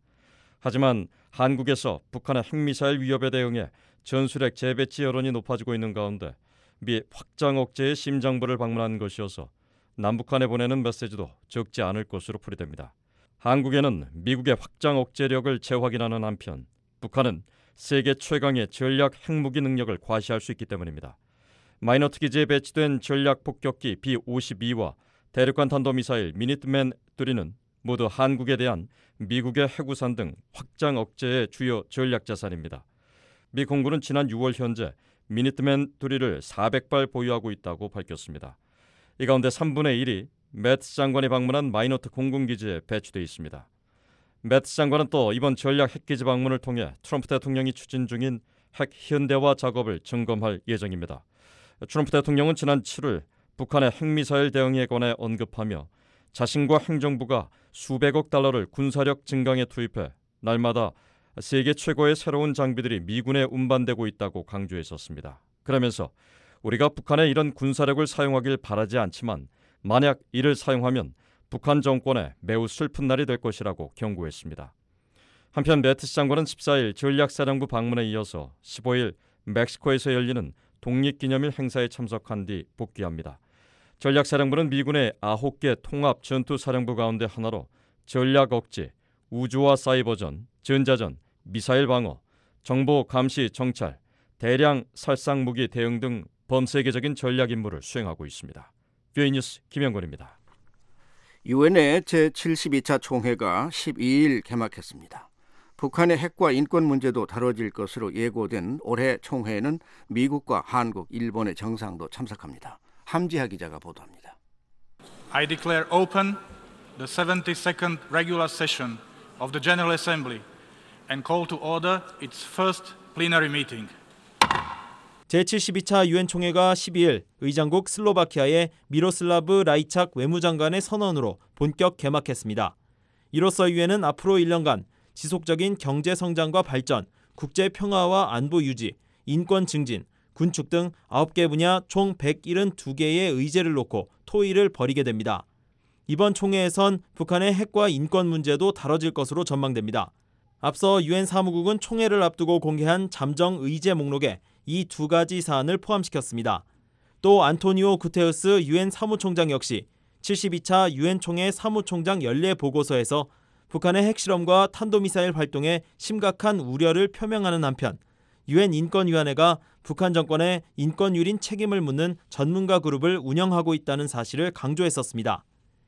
Speaker 15: 하지만 한국에서 북한의 핵미사일 위협에 대응해 전술핵 재배치 여론이 높아지고 있는 가운데 미 확장 억제의 심장부를 방문한 것이어서 남북한에 보내는 메시지도 적지 않을 것으로 풀이됩니다. 한국에는 미국의 확장 억제력을 재확인하는 한편 북한은 세계 최강의 전략 핵무기 능력을 과시할 수 있기 때문입니다. 마이너트 기지에 배치된 전략 폭격기 비 오십이와 대륙간 탄도미사일 미니트맨 쓰리는 모두 한국에 대한 미국의 핵우산 등 확장 억제의 주요 전략 자산입니다. 미 공군은 지난 유월 현재 미니트맨 쓰리를 사백 발 보유하고 있다고 밝혔습니다. 이 가운데 삼분의 일이 매티스 장관이 방문한 마이너트 공군기지에 배치되어 있습니다. 매티스 장관은 또 이번 전략 핵기지 방문을 통해 트럼프 대통령이 추진 중인 핵 현대화 작업을 점검할 예정입니다. 트럼프 대통령은 지난 칠일 북한의 핵미사일 대응에 관해 언급하며 자신과 행정부가 수백억 달러를 군사력 증강에 투입해 날마다 세계 최고의 새로운 장비들이 미군에 운반되고 있다고 강조했었습니다. 그러면서 우리가 북한에 이런 군사력을 사용하길 바라지 않지만 만약 이를 사용하면 북한 정권에 매우 슬픈 날이 될 것이라고 경고했습니다. 한편 매티스 장관은 십사 일 전략사령부 방문에 이어서 십오 일 멕시코에서 열리는 독립기념일 행사에 참석한 뒤 복귀합니다. 전략사령부는 미군의 아홉 개 통합 전투사령부 가운데 하나로 전략 억제, 우주와 사이버전, 전자전, 미사일 방어, 정보 감시 정찰, 대량 살상 무기 대응 등 범세계적인 전략 임무를 수행하고 있습니다. 뷰이 뉴스 김영건입니다.
Speaker 5: 유엔의 제칠십이 차 총회가 십이 일 개막했습니다. 북한의 핵과 인권 문제도 다뤄질 것으로 예고된 올해 총회에는 미국과 한국, 일본의 정상도 참석합니다. 함지하 기자가 보도합니다.
Speaker 18: I declare open the seventy-second regular session of the General Assembly and call to order its first plenary meeting.
Speaker 13: 제칠십이 차 유엔 총회가 십이 일 의장국 슬로바키아의 미로슬라브 라이착 외무장관의 선언으로 본격 개막했습니다. 이로써 유엔은 앞으로 일 년간 지속적인 경제 성장과 발전, 국제 평화와 안보 유지, 인권 증진, 군축 등 아홉 개 분야 총 백칠십이 개의 의제를 놓고 토의를 벌이게 됩니다. 이번 총회에선 북한의 핵과 인권 문제도 다뤄질 것으로 전망됩니다. 앞서 유엔 사무국은 총회를 앞두고 공개한 잠정 의제 목록에 이 두 가지 사안을 포함시켰습니다. 또 안토니오 구테우스 유엔 사무총장 역시 칠십이 차 유엔 총회 사무총장 연례 보고서에서 북한의 핵실험과 탄도미사일 활동에 심각한 우려를 표명하는 한편 유엔 인권위원회가 북한 정권의 인권 유린 책임을 묻는 전문가 그룹을 운영하고 있다는 사실을 강조했었습니다.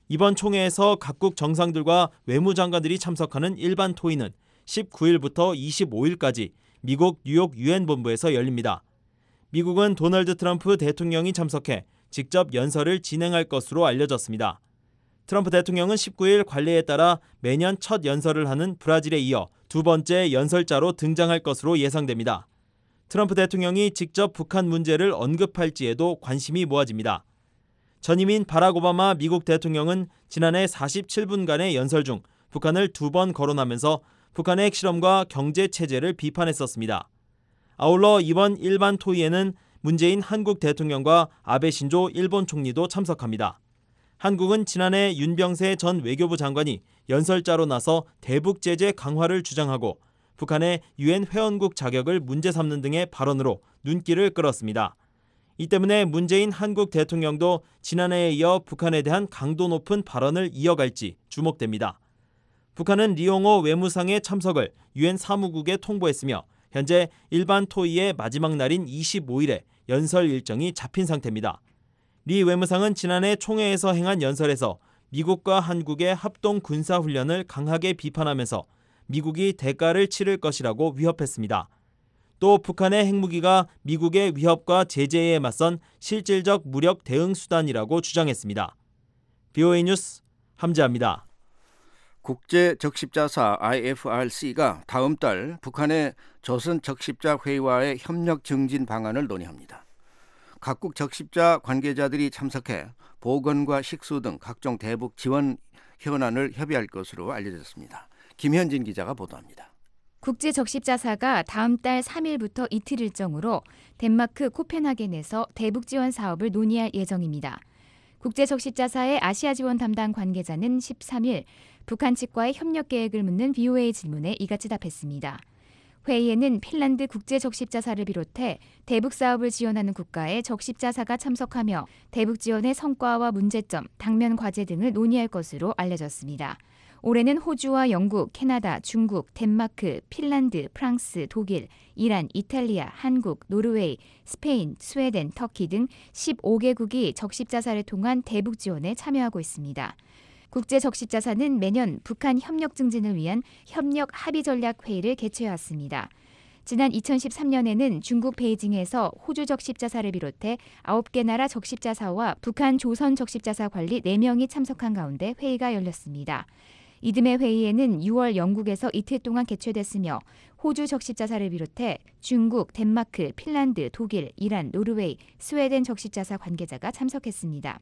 Speaker 13: 이번 총회에서 각국 정상들과 외무장관들이 참석하는 일반 토의는 십구일부터 이십오일까지 미국 뉴욕 유엔 본부에서 열립니다. 미국은 도널드 트럼프 대통령이 참석해 직접 연설을 진행할 것으로 알려졌습니다. 트럼프 대통령은 십구일 관례에 따라 매년 첫 연설을 하는 브라질에 이어 두 번째 연설자로 등장할 것으로 예상됩니다. 트럼프 대통령이 직접 북한 문제를 언급할지에도 관심이 모아집니다. 전임인 바락 오바마 미국 대통령은 지난해 사십칠분간의 연설 중 북한을 두 번 거론하면서 북한의 핵실험과 경제체제를 비판했었습니다. 아울러 이번 일반 토의에는 문재인 한국 대통령과 아베 신조 일본 총리도 참석합니다. 한국은 지난해 윤병세 전 외교부 장관이 연설자로 나서 대북 제재 강화를 주장하고 북한의 유엔 회원국 자격을 문제 삼는 등의 발언으로 눈길을 끌었습니다. 이 때문에 문재인 한국 대통령도 지난해에 이어 북한에 대한 강도 높은 발언을 이어갈지 주목됩니다. 북한은 리용호 외무상의 참석을 유엔 사무국에 통보했으며 현재 일반 토의의 마지막 날인 이십오일에 연설 일정이 잡힌 상태입니다. 리 외무상은 지난해 총회에서 행한 연설에서 미국과 한국의 합동 군사훈련을 강하게 비판하면서 미국이 대가를 치를 것이라고 위협했습니다. 또 북한의 핵무기가 미국의 위협과 제재에 맞선 실질적 무력 대응 수단이라고 주장했습니다. 비오에이 뉴스 함재합니다.
Speaker 5: 국제적십자사 아이에프알씨가 다음 달 북한의 조선 적십자 회의와의 협력 증진 방안을 논의합니다. 각국 적십자 관계자들이 참석해 보건과 식수 등 각종 대북 지원 현안을 협의할 것으로 알려졌습니다. 김현진 기자가 보도합니다.
Speaker 19: 국제적십자사가 다음 달 삼일부터 이틀 일정으로 덴마크 코펜하겐에서 대북 지원 사업을 논의할 예정입니다. 국제적십자사의 아시아 지원 담당 관계자는 십삼일 북한 측과의 협력 계획을 묻는 비오에이 질문에 이같이 답했습니다. 회의에는 핀란드 국제적십자사를 비롯해 대북 사업을 지원하는 국가의 적십자사가 참석하며 대북 지원의 성과와 문제점, 당면 과제 등을 논의할 것으로 알려졌습니다. 올해는 호주와 영국, 캐나다, 중국, 덴마크, 핀란드, 프랑스, 독일, 이란, 이탈리아, 한국, 노르웨이, 스페인, 스웨덴, 터키 등 십오 개국이 적십자사를 통한 대북 지원에 참여하고 있습니다. 국제적십자사는 매년 북한 협력 증진을 위한 협력 합의 전략 회의를 개최해왔습니다. 지난 이천십삼년에는 중국 베이징에서 호주 적십자사를 비롯해 아홉 개 나라 적십자사와 북한 조선 적십자사 관리 네 명이 참석한 가운데 회의가 열렸습니다. 이듬해 회의에는 유월 영국에서 이틀 동안 개최됐으며 호주 적십자사를 비롯해 중국, 덴마크, 핀란드, 독일, 이란, 노르웨이, 스웨덴 적십자사 관계자가 참석했습니다.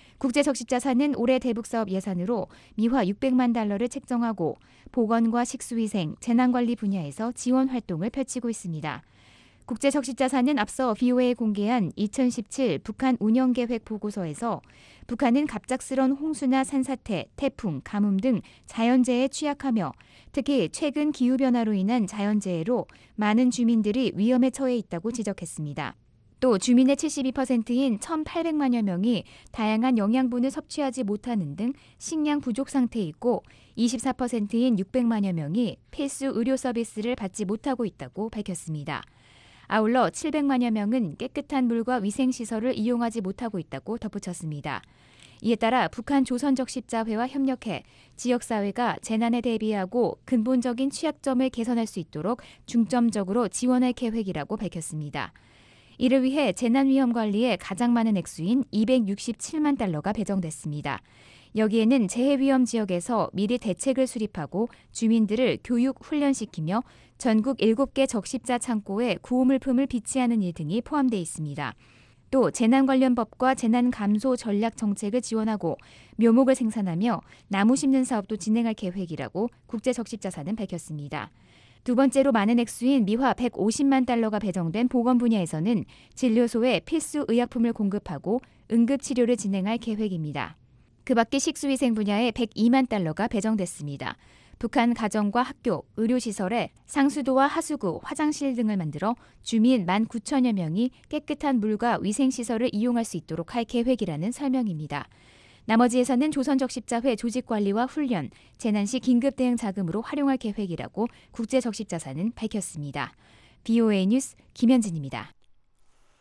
Speaker 19: 국제적십자사는 올해 대북사업 예산으로 미화 육백만 달러를 책정하고 보건과 식수위생, 재난관리 분야에서 지원 활동을 펼치고 있습니다. 국제적십자사는 앞서 비오에이에 공개한 이천십칠 북한 운영계획 보고서에서 북한은 갑작스런 홍수나 산사태, 태풍, 가뭄 등 자연재해에 취약하며 특히 최근 기후변화로 인한 자연재해로 많은 주민들이 위험에 처해 있다고 지적했습니다. 또 주민의 칠십이 퍼센트인 천팔백만여 명이 다양한 영양분을 섭취하지 못하는 등 식량 부족 상태에 있고 이십사 퍼센트인 육백만여 명이 필수 의료 서비스를 받지 못하고 있다고 밝혔습니다. 아울러 칠백만여 명은 깨끗한 물과 위생시설을 이용하지 못하고 있다고 덧붙였습니다. 이에 따라 북한 조선적십자회와 협력해 지역사회가 재난에 대비하고 근본적인 취약점을 개선할 수 있도록 중점적으로 지원할 계획이라고 밝혔습니다. 이를 위해 재난위험관리에 가장 많은 액수인 이백육십칠만 달러가 배정됐습니다. 여기에는 재해위험 지역에서 미리 대책을 수립하고 주민들을 교육, 훈련시키며 전국 일곱 개 적십자 창고에 구호물품을 비치하는 일 등이 포함되어 있습니다. 또 재난 관련 법과 재난 감소 전략 정책을 지원하고 묘목을 생산하며 나무 심는 사업도 진행할 계획이라고 국제적십자사는 밝혔습니다. 두 번째로 많은 액수인 미화 백오십만 달러가 배정된 보건 분야에서는 진료소에 필수 의약품을 공급하고 응급치료를 진행할 계획입니다. 그 밖에 식수위생 분야에 백이만 달러가 배정됐습니다. 북한 가정과 학교, 의료시설에 상수도와 하수구, 화장실 등을 만들어 주민 만 구천여 명이 깨끗한 물과 위생시설을 이용할 수 있도록 할 계획이라는 설명입니다. 나머지 예산은 조선적십자회 조직관리와 훈련, 재난시 긴급대응 자금으로 활용할 계획이라고 국제적십자사는 밝혔습니다. 비오에이 뉴스 김현진입니다.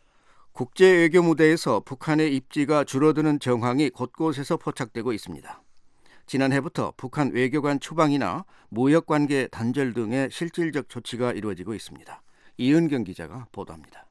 Speaker 5: 국제 외교 무대에서 북한의 입지가 줄어드는 정황이 곳곳에서 포착되고 있습니다. 지난해부터 북한 외교관 추방이나 무역관계 단절 등의 실질적 조치가 이루어지고 있습니다. 이은경 기자가 보도합니다.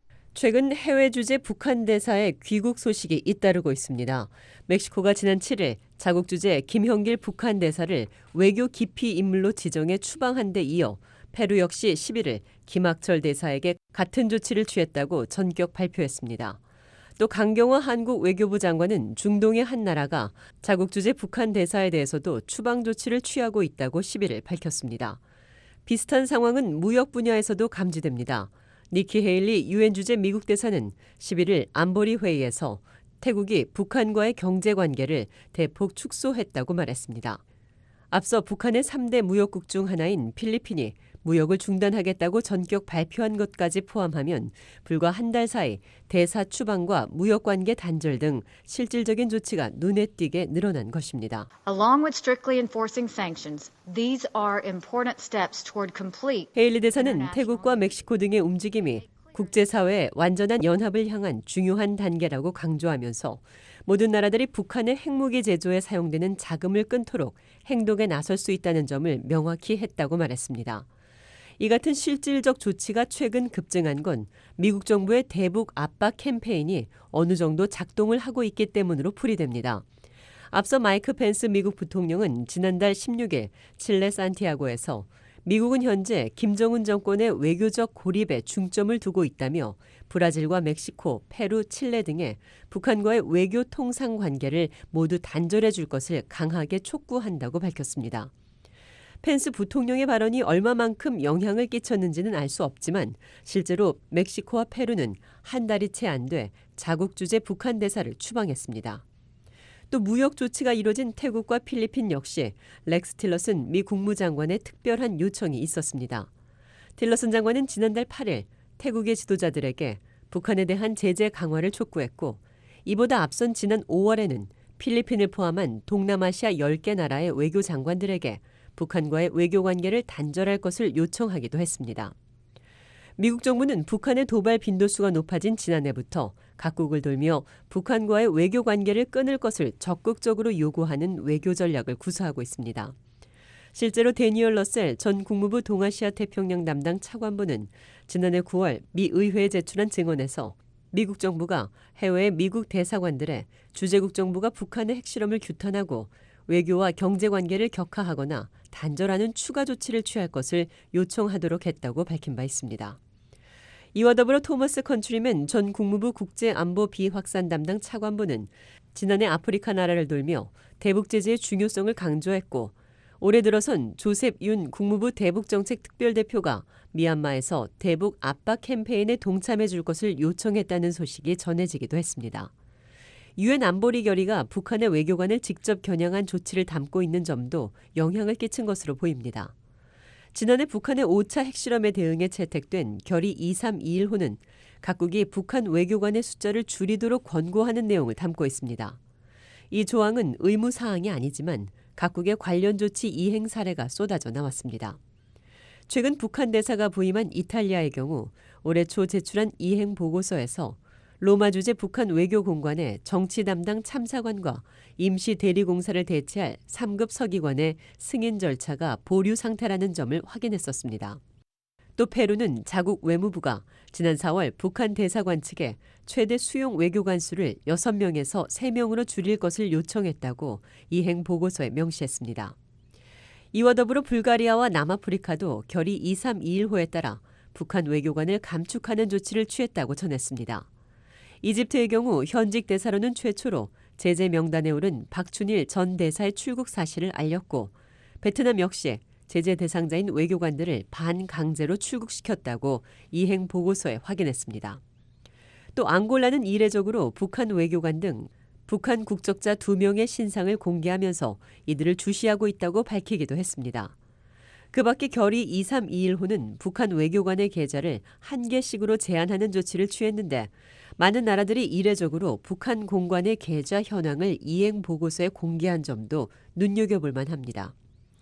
Speaker 8: 최근 해외 주재 북한 대사의 귀국 소식이 잇따르고 있습니다. 멕시코가 지난 칠 일 자국 주재 김형길 북한 대사를 외교 기피 인물로 지정해 추방한 데 이어 페루 역시 십일 일 김학철 대사에게 같은 조치를 취했다고 전격 발표했습니다. 또 강경화 한국 외교부 장관은 중동의 한 나라가 자국 주재 북한 대사에 대해서도 추방 조치를 취하고 있다고 십일 일 밝혔습니다. 비슷한 상황은 무역 분야에서도 감지됩니다. 니키 헤일리 유엔 주재 미국 대사는 십일 일 안보리 회의에서 태국이 북한과의 경제 관계를 대폭 축소했다고 말했습니다. 앞서 북한의 삼 대 무역국 중 하나인 필리핀이 무역을 중단하겠다고 전격 발표한 것까지 포함하면 불과 한 달 사이 대사 추방과 무역관계 단절 등 실질적인 조치가 눈에 띄게 늘어난 것입니다.
Speaker 20: Along with strictly enforcing sanctions, these are important steps toward complete.
Speaker 8: 헤일리 대사는 태국과 멕시코 등의 움직임이 국제사회의 완전한 연합을 향한 중요한 단계라고 강조하면서 모든 나라들이 북한의 핵무기 제조에 사용되는 자금을 끊도록 행동에 나설 수 있다는 점을 명확히 했다고 말했습니다. 이 같은 실질적 조치가 최근 급증한 건 미국 정부의 대북 압박 캠페인이 어느 정도 작동을 하고 있기 때문으로 풀이됩니다. 앞서 마이크 펜스 미국 부통령은 지난달 십육 일 칠레 산티아고에서 미국은 현재 김정은 정권의 외교적 고립에 중점을 두고 있다며 브라질과 멕시코, 페루, 칠레 등의 북한과의 외교 통상 관계를 모두 단절해 줄 것을 강하게 촉구한다고 밝혔습니다. 펜스 부통령의 발언이 얼마만큼 영향을 끼쳤는지는 알 수 없지만 실제로 멕시코와 페루는 한 달이 채 안 돼 자국 주재 북한 대사를 추방했습니다. 또 무역 조치가 이뤄진 태국과 필리핀 역시 렉스 틸러슨 미 국무장관의 특별한 요청이 있었습니다. 틸러슨 장관은 지난달 팔 일 태국의 지도자들에게 북한에 대한 제재 강화를 촉구했고 이보다 앞선 지난 오월에는 필리핀을 포함한 동남아시아 열 개 나라의 외교 장관들에게 북한과의 외교 관계를 단절할 것을 요청하기도 했습니다. 미국 정부는 북한의 도발 빈도수가 높아진 지난해부터 각국을 돌며 북한과의 외교 관계를 끊을 것을 적극적으로 요구하는 외교 전략을 구사하고 있습니다. 실제로 데니얼 러셀 전 국무부 동아시아 태평양 담당 차관보는 지난해 구월 미 의회에 제출한 증언에서 미국 정부가 해외의 미국 대사관들의 주재국 정부가 북한의 핵실험을 규탄하고 외교와 경제관계를 격화하거나 단절하는 추가 조치를 취할 것을 요청하도록 했다고 밝힌 바 있습니다. 이와 더불어 토머스 컨트리맨 전 국무부 국제안보 비확산 담당 차관보는 지난해 아프리카 나라를 돌며 대북 제재의 중요성을 강조했고 올해 들어선 조셉 윤 국무부 대북정책 특별대표가 미얀마에서 대북 압박 캠페인에 동참해 줄 것을 요청했다는 소식이 전해지기도 했습니다. 유엔 안보리 결의가 북한의 외교관을 직접 겨냥한 조치를 담고 있는 점도 영향을 끼친 것으로 보입니다. 지난해 북한의 오 차 핵실험에 대응해 채택된 결의 이삼이일호는 각국이 북한 외교관의 숫자를 줄이도록 권고하는 내용을 담고 있습니다. 이 조항은 의무사항이 아니지만 각국의 관련 조치 이행 사례가 쏟아져 나왔습니다. 최근 북한 대사가 부임한 이탈리아의 경우 올해 초 제출한 이행 보고서에서 로마 주재 북한 외교공관의 정치 담당 참사관과 임시 대리공사를 대체할 삼 급 서기관의 승인 절차가 보류 상태라는 점을 확인했었습니다. 또 페루는 자국 외무부가 지난 사월 북한 대사관 측에 최대 수용 외교관 수를 여섯 명에서 세 명으로 줄일 것을 요청했다고 이행 보고서에 명시했습니다. 이와 더불어 불가리아와 남아프리카도 결의 이삼이일호에 따라 북한 외교관을 감축하는 조치를 취했다고 전했습니다. 이집트의 경우 현직 대사로는 최초로 제재 명단에 오른 박춘일 전 대사의 출국 사실을 알렸고 베트남 역시 제재 대상자인 외교관들을 반강제로 출국시켰다고 이행 보고서에 확인했습니다. 또 앙골라는 이례적으로 북한 외교관 등 북한 국적자 두 명의 신상을 공개하면서 이들을 주시하고 있다고 밝히기도 했습니다. 그 밖에 결의 이삼이일호는 북한 외교관의 계좌를 한 개씩으로 제한하는 조치를 취했는데 많은 나라들이 이례적으로 북한 공관의 계좌 현황을 이행 보고서에 공개한 점도 눈여겨볼 만합니다.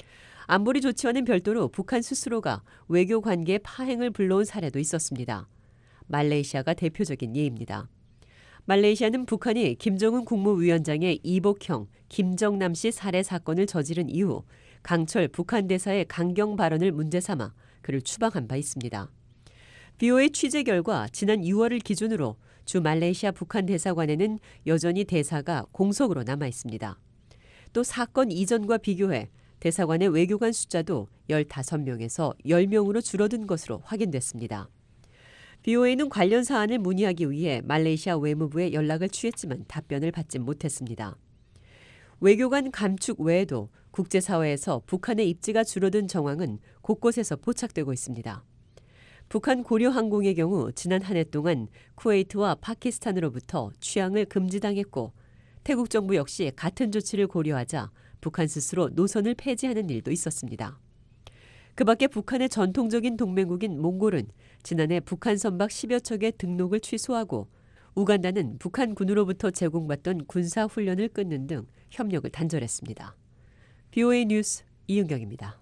Speaker 8: 안보리 조치와는 별도로 북한 스스로가 외교 관계의 파행을 불러온 사례도 있었습니다. 말레이시아가 대표적인 예입니다. 말레이시아는 북한이 김정은 국무위원장의 이복형 김정남 씨 살해 사건을 저지른 이후 강철 북한 대사의 강경 발언을 문제 삼아 그를 추방한 바 있습니다. 비오에이 취재 결과 지난 유월을 기준으로 주 말레이시아 북한 대사관에는 여전히 대사가 공석으로 남아 있습니다. 또 사건 이전과 비교해 대사관의 외교관 숫자도 열다섯 명에서 열 명으로 줄어든 것으로 확인됐습니다. 비오에이는 관련 사안을 문의하기 위해 말레이시아 외무부에 연락을 취했지만 답변을 받지 못했습니다. 외교관 감축 외에도 국제사회에서 북한의 입지가 줄어든 정황은 곳곳에서 포착되고 있습니다. 북한 고려항공의 경우 지난 한 해 동안 쿠웨이트와 파키스탄으로부터 취항을 금지당했고 태국 정부 역시 같은 조치를 고려하자 북한 스스로 노선을 폐지하는 일도 있었습니다. 그 밖에 북한의 전통적인 동맹국인 몽골은 지난해 북한 선박 십여 척의 등록을 취소하고 우간다는 북한군으로부터 제공받던 군사훈련을 끊는 등 협력을 단절했습니다. 비오에이 뉴스 이은경입니다.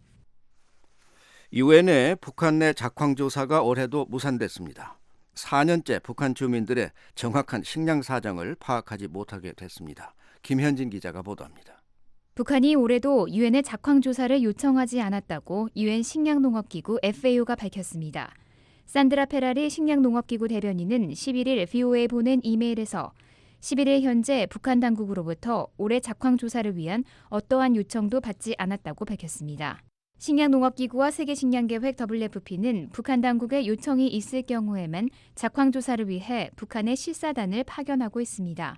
Speaker 5: 유엔의 북한 내 작황조사가 올해도 무산됐습니다. 사 년째 북한 주민들의 정확한 식량 사정을 파악하지 못하게 됐습니다. 김현진 기자가 보도합니다.
Speaker 19: 북한이 올해도 유엔의 작황조사를 요청하지 않았다고 유엔 식량농업기구 에프에이오가 밝혔습니다. 산드라 페라리 식량농업기구 대변인은 십일 일 비오에이에 보낸 이메일에서 십일 일 현재 북한 당국으로부터 올해 작황조사를 위한 어떠한 요청도 받지 않았다고 밝혔습니다. 식량농업기구와 세계식량계획 더블유에프피는 북한 당국의 요청이 있을 경우에만 작황조사를 위해 북한의 실사단을 파견하고 있습니다.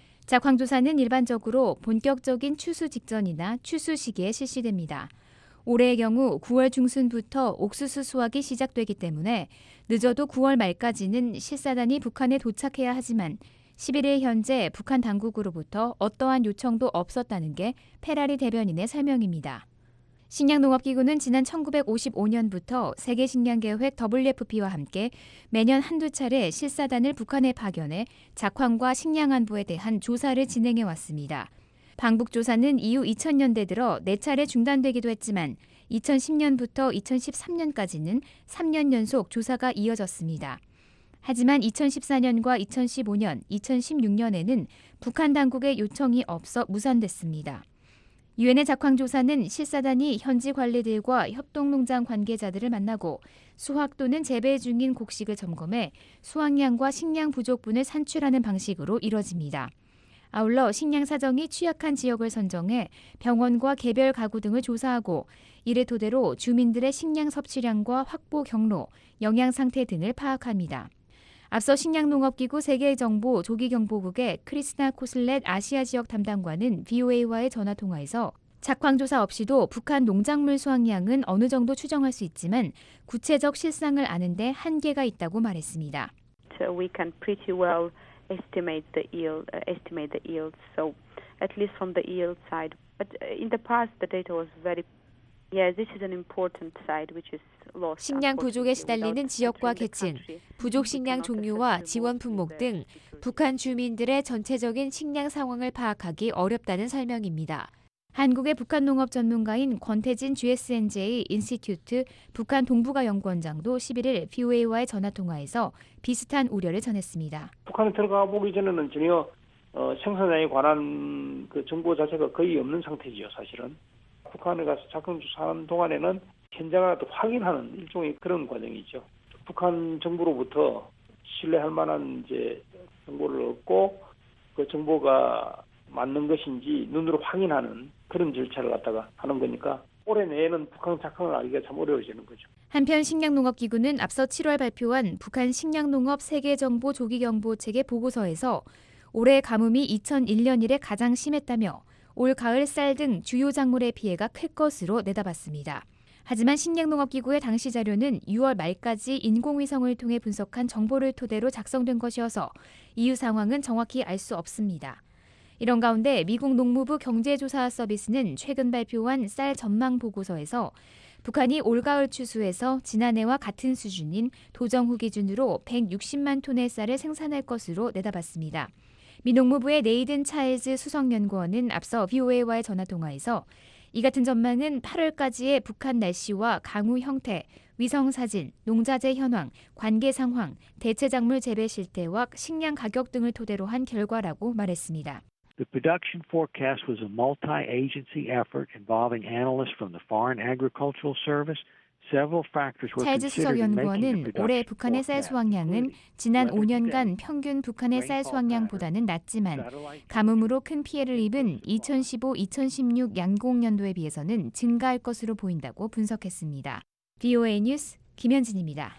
Speaker 19: 작황조사는 일반적으로 본격적인 추수 직전이나 추수 시기에 실시됩니다. 올해의 경우 구월 중순부터 옥수수 수확이 시작되기 때문에 늦어도 구월 말까지는 실사단이 북한에 도착해야 하지만 십일 일 현재 북한 당국으로부터 어떠한 요청도 없었다는 게 페라리 대변인의 설명입니다. 식량농업기구는 지난 천구백오십오 년부터 세계식량계획 더블유에프피와 함께 매년 한두 차례 실사단을 북한에 파견해 작황과 식량 안보에 대한 조사를 진행해 왔습니다. 방북조사는 이후 이천 년대 들어 네 차례 중단되기도 했지만 이천십 년부터 이천십삼 년까지는 삼 년 연속 조사가 이어졌습니다. 하지만 이천십사 년과 이천십오 년, 이천십육 년에는 북한 당국의 요청이 없어 무산됐습니다. 유엔의 작황조사는 실사단이 현지 관리들과 협동농장 관계자들을 만나고 수확 또는 재배 중인 곡식을 점검해 수확량과 식량 부족분을 산출하는 방식으로 이뤄집니다. 아울러 식량 사정이 취약한 지역을 선정해 병원과 개별 가구 등을 조사하고 이를 토대로 주민들의 식량 섭취량과 확보 경로, 영양 상태 등을 파악합니다. 앞서 식량농업기구 세계정보 조기경보국의 크리스나 코슬렛 아시아 지역 담당관은 비오에이와의 전화통화에서 작황조사 없이도 북한 농작물 수확량은 어느 정도 추정할 수 있지만 구체적 실상을 아는데 한계가 있다고 말했습니다.
Speaker 21: So we can pretty well estimate the yield, uh, estimate the yield. So at least from the yield side, but in the past the data was very. Yeah, this is an important side which is.
Speaker 19: 식량 부족에 시달리는 지역과 계층, 부족 식량 종류와 지원 품목 등 북한 주민들의 전체적인 식량 상황을 파악하기 어렵다는 설명입니다. 한국의 북한 농업 전문가인 권태진 지에스엔제이 인스티튜트 북한 동북아 연구원장도 십일 일 비오에이와의 전화통화에서 비슷한 우려를 전했습니다.
Speaker 22: 북한에 들어가 보기 전에는 전혀 어, 생산량에 관한 그 정보 자체가 거의 없는 상태지요, 사실은. 북한에 가서 작황조사하는 동안에는 현장을 확인하는 일종의 그런 과정이죠. 북한 정부로부터 신뢰할 만한 이제 정보를 얻고 그 정보가 맞는 것인지 눈으로 확인하는 그런 절차를 갖다가 하는 거니까 올해 내에는 북한 작황을 알기가 참 어려워지는 거죠.
Speaker 19: 한편 식량농업기구는 앞서 칠월 발표한 북한 식량농업 세계정보 조기경보체계 보고서에서 올해 가뭄이 이천일 년 이래 가장 심했다며 올 가을 쌀 등 주요 작물의 피해가 클 것으로 내다봤습니다. 하지만 식량농업기구의 당시 자료는 유월 말까지 인공위성을 통해 분석한 정보를 토대로 작성된 것이어서 이후 상황은 정확히 알 수 없습니다. 이런 가운데 미국 농무부 경제조사 서비스는 최근 발표한 쌀 전망 보고서에서 북한이 올가을 추수에서 지난해와 같은 수준인 도정후 기준으로 백육십만 톤의 쌀을 생산할 것으로 내다봤습니다. 미 농무부의 네이든 차일즈 수석연구원은 앞서 비오에이와의 전화통화에서 이 같은 전망은 팔월까지의 북한 날씨와 강우 형태, 위성 사진, 농자재 현황, 관계 상황, 대체 작물 재배 실태와 식량 가격 등을 토대로 한 결과라고 말했습니다.
Speaker 2: The production forecast was a multi-agency effort involving analysts from the Foreign Agricultural Service. 찰즈 수석연구원은 올해 북한의 쌀 수확량은 지난 오 년간 평균 북한의 쌀 수확량보다는 낮지만 가뭄으로 큰 피해를 입은 이천십오 이천십육 양곡연도에 비해서는 증가할 것으로 보인다고 분석했습니다. 브이오에이 뉴스 김현진입니다.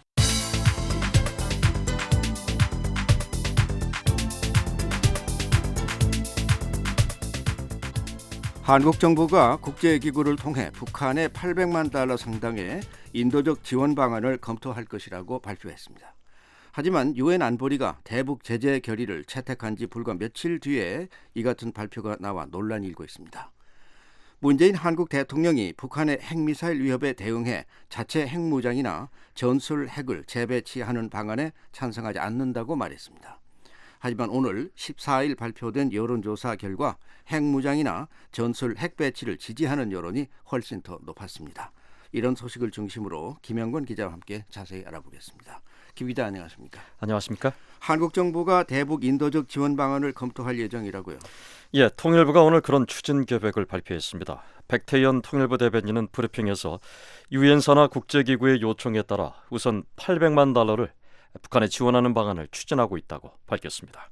Speaker 5: 한국 정부가 국제기구를 통해 북한에 팔백만 달러 상당의 인도적 지원 방안을 검토할 것이라고 발표했습니다. 하지만 유엔 안보리가 대북 제재 결의를 채택한 지 불과 며칠 뒤에 이 같은 발표가 나와 논란이 일고 있습니다. 문재인 한국 대통령이 북한의 핵미사일 위협에 대응해 자체 핵무장이나 전술 핵을 재배치하는 방안에 찬성하지 않는다고 말했습니다. 하지만 오늘 십사 일 발표된 여론조사 결과 핵무장이나 전술 핵배치를 지지하는 여론이 훨씬 더 높았습니다. 이런 소식을 중심으로 김영권 기자와 함께 자세히 알아보겠습니다. 김 기자 안녕하십니까?
Speaker 15: 안녕하십니까?
Speaker 5: 한국 정부가 대북 인도적 지원 방안을 검토할 예정이라고요?
Speaker 15: 예, 통일부가 오늘 그런 추진 계획을 발표했습니다. 백태현 통일부 대변인은 브리핑에서 유엔사나 국제기구의 요청에 따라 우선 팔백만 달러를 북한에 지원하는 방안을 추진하고 있다고 밝혔습니다.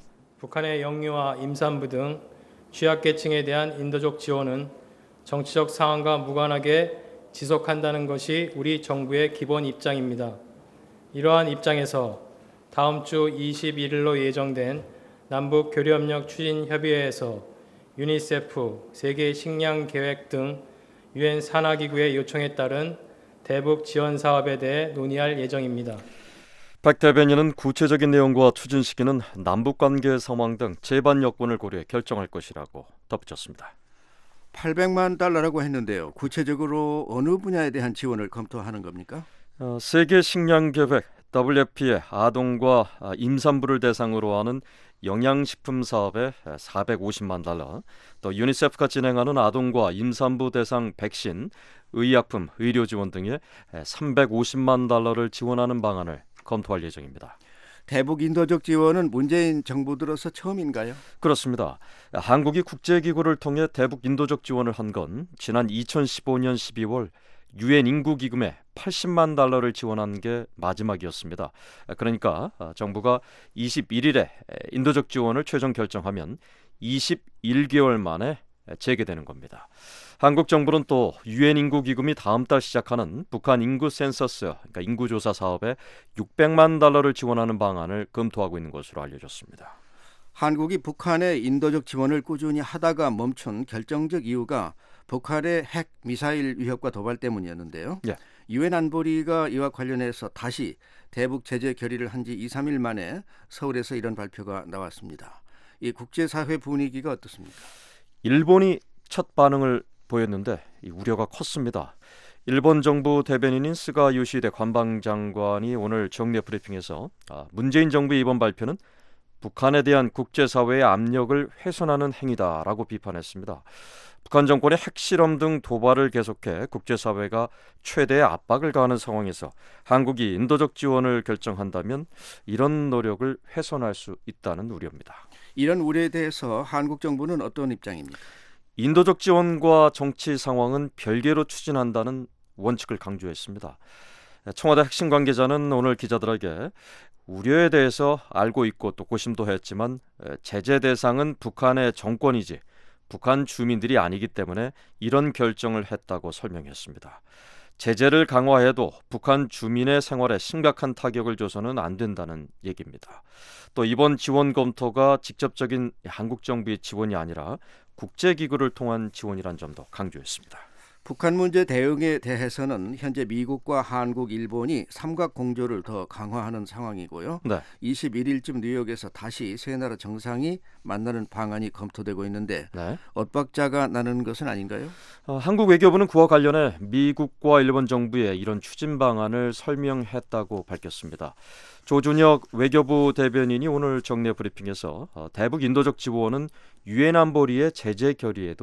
Speaker 3: 북한의 영유아, 임산부 등 취약계층에 대한 인도적 지원은 정치적 상황과 무관하게 지속한다는 것이 우리 정부의 기본 입장입니다. 이러한 입장에서 다음 주 이십일 일로 예정된 남북 교류협력 추진협의회에서 유니세프, 세계식량계획 등 유엔 산하기구의 요청에 따른 대북 지원 사업에 대해 논의할 예정입니다.
Speaker 15: 박 대변인은 구체적인 내용과 추진 시기는 남북관계 상황 등 제반 여건을 고려해 결정할 것이라고 덧붙였습니다.
Speaker 5: 팔백만 달러라고 했는데요. 구체적으로 어느 분야에 대한 지원을 검토하는 겁니까?
Speaker 15: 어, 세계식량계획 더블유에프피의 아동과 임산부를 대상으로 하는 영양식품 사업에 사백오십만 달러, 또 유니세프가 진행하는 아동과 임산부 대상 백신, 의약품, 의료 지원 등에 삼백오십만 달러를 지원하는 방안을 검토할 예정입니다.
Speaker 5: 대북 인도적 지원은 문재인 정부 들어서 처음인가요?
Speaker 15: 그렇습니다. 한국이 국제기구를 통해 대북 인도적 지원을 한 건 지난 이천십오 년 십이월 유엔 인구기금에 팔십만 달러를 지원한 게 마지막이었습니다. 그러니까 정부가 이십일 일에 인도적 지원을 최종 결정하면 이십일 개월 만에 재개되는 겁니다. 한국 정부는 또 유엔 인구기금이 다음 달 시작하는 북한 인구 센서스, 그러니까 인구조사 사업에 육백만 달러를 지원하는 방안을 검토하고 있는 것으로 알려졌습니다.
Speaker 5: 한국이 북한의 인도적 지원을 꾸준히 하다가 멈춘 결정적 이유가 북한의 핵 미사일 위협과 도발 때문이었는데요.
Speaker 15: 예.
Speaker 5: 유엔 안보리가 이와 관련해서 다시 대북 제재 결의를 한 지 이, 삼 일 만에 서울에서 이런 발표가 나왔습니다. 이 국제사회 분위기가 어떻습니까?
Speaker 15: 일본이 첫 반응을 보였는데 이 우려가 컸습니다. 일본 정부 대변인인 스가 요시히데 관방장관이 오늘 정례 브리핑에서 아, 문재인 정부의 이번 발표는 북한에 대한 국제사회의 압력을 훼손하는 행위다라고 비판했습니다. 북한 정권의 핵실험 등 도발을 계속해 국제사회가 최대의 압박을 가하는 상황에서 한국이 인도적 지원을 결정한다면 이런 노력을 훼손할 수 있다는 우려입니다.
Speaker 5: 이런 우려에 대해서 한국 정부는 어떤 입장입니까?
Speaker 15: 인도적 지원과 정치 상황은 별개로 추진한다는 원칙을 강조했습니다. 청와대 핵심 관계자는 오늘 기자들에게 우려에 대해서 알고 있고 또 고심도 했지만 제재 대상은 북한의 정권이지 북한 주민들이 아니기 때문에 이런 결정을 했다고 설명했습니다. 제재를 강화해도 북한 주민의 생활에 심각한 타격을 줘서는 안 된다는 얘기입니다. 또 이번 지원 검토가 직접적인 한국 정부의 지원이 아니라 국제기구를 통한 지원이란 점도 강조했습니다.
Speaker 5: 북한 문제 대응에 대해서는 현재 미국과 한국, 일본이 삼각 공조를 더 강화하는 상황이고요.
Speaker 15: 네.
Speaker 5: 이십일 일쯤 뉴욕에서 다시 세 나라 정상이 만나는 방안이 검토되고 있는데
Speaker 15: 네.
Speaker 5: 엇박자가 나는 것은 아닌가요?
Speaker 15: 어, 한국 외교부는 그와 관련해 미국과 일본 정부의 이런 추진 방안을 설명했다고 밝혔습니다. 조준혁 외교부 대변인이 오늘 정례 브리핑에서 어, 대북 인도적 지원은 유엔 안보리의 제재 결의에도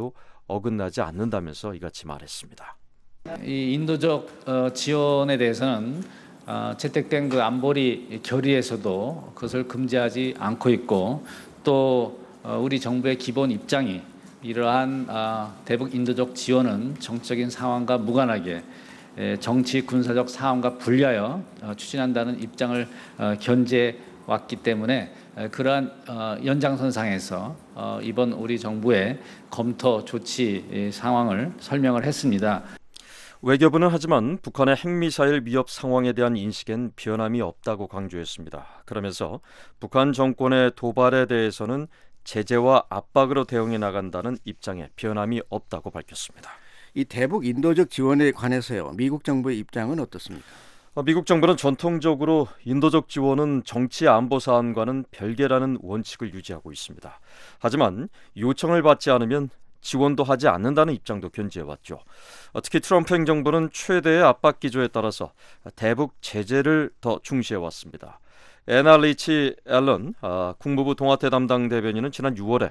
Speaker 15: 어긋나지 않는다면서 이같이 말했습니다.
Speaker 1: 이 인도적 어, 지원에 대해서는 어, 채택된 그 안보리 결의에서도 그것을 금지하지 않고 있고 또 어, 우리 정부의 기본 입장이 이러한 어, 대북 인도적 지원은 정치적인 상황과 무관하게 에, 정치 군사적 상황과 분리하여 어, 추진한다는 입장을 어, 견지해 왔기 때문에 에, 그러한 어, 연장선상에서 어, 이번 우리 정부의 검토 조치 에, 상황을 설명을 했습니다.
Speaker 15: 외교부는 하지만 북한의 핵미사일 위협 상황에 대한 인식엔 변함이 없다고 강조했습니다. 그러면서 북한 정권의 도발에 대해서는 제재와 압박으로 대응해 나간다는 입장에 변함이 없다고 밝혔습니다.
Speaker 5: 이 대북 인도적 지원에 관해서요, 미국 정부의 입장은 어떻습니까?
Speaker 15: 미국 정부는 전통적으로 인도적 지원은 정치 안보 사안과는 별개라는 원칙을 유지하고 있습니다. 하지만 요청을 받지 않으면 지원도 하지 않는다는 입장도 견지해왔죠. 특히 트럼프 행정부는 최대의 압박 기조에 따라서 대북 제재를 더 중시해왔습니다. 애나 리치 앨런 국무부 동아태 담당 대변인은 지난 유월에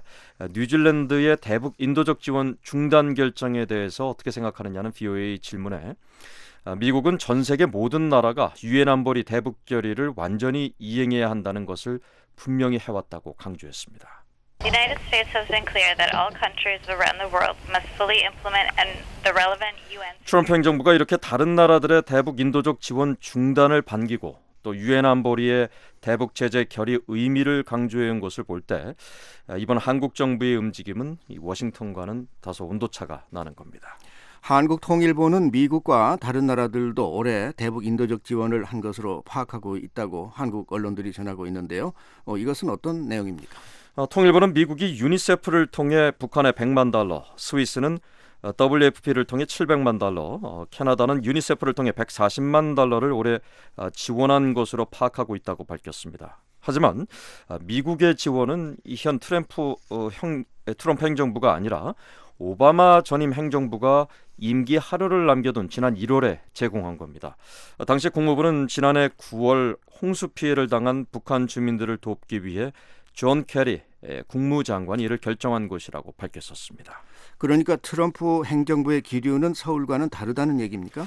Speaker 15: 뉴질랜드의 대북 인도적 지원 중단 결정에 대해서 어떻게 생각하느냐는 브이오에이 질문에 미국은 전 세계 모든 나라가 유엔 안보리 대북 결의를 완전히 이행해야 한다는 것을 분명히 해왔다고 강조했습니다.
Speaker 7: The United States has been clear that all countries around the world must fully implement and the relevant 유엔.
Speaker 15: 트럼프 행정부가 이렇게 다른 나라들의 대북 인도적 지원 중단을 반기고 또 유엔 안보리의 대북 제재 결의 의미를 강조해온 것을 볼 때 이번 한국 정부의 움직임은 워싱턴과는 다소 온도차가 나는 겁니다.
Speaker 5: 한국통일부는 미국과 다른 나라들도 올해 대북 인도적 지원을 한 것으로 파악하고 있다고 한국 언론들이 전하고 있는데요. 어, 이것은 어떤 내용입니까?
Speaker 15: 어, 통일부는 미국이 유니세프를 통해 북한에 백만 달러, 스위스는 더블유에프피를 통해 칠백만 달러, 어, 캐나다는 유니세프를 통해 백사십만 달러를 올해 어, 지원한 것으로 파악하고 있다고 밝혔습니다. 하지만 어, 미국의 지원은 현 트럼프, 어, 형, 트럼프 행정부가 아니라 오바마 전임 행정부가 임기 하루를 남겨둔 지난 일월에 제공한 겁니다. 어, 당시 국무부는 지난해 구월 홍수 피해를 당한 북한 주민들을 돕기 위해 존 캐리 국무장관이 이를 결정한 것이라고 밝혔었습니다.
Speaker 5: 그러니까 트럼프 행정부의 기류는 서울과는 다르다는 얘기입니까?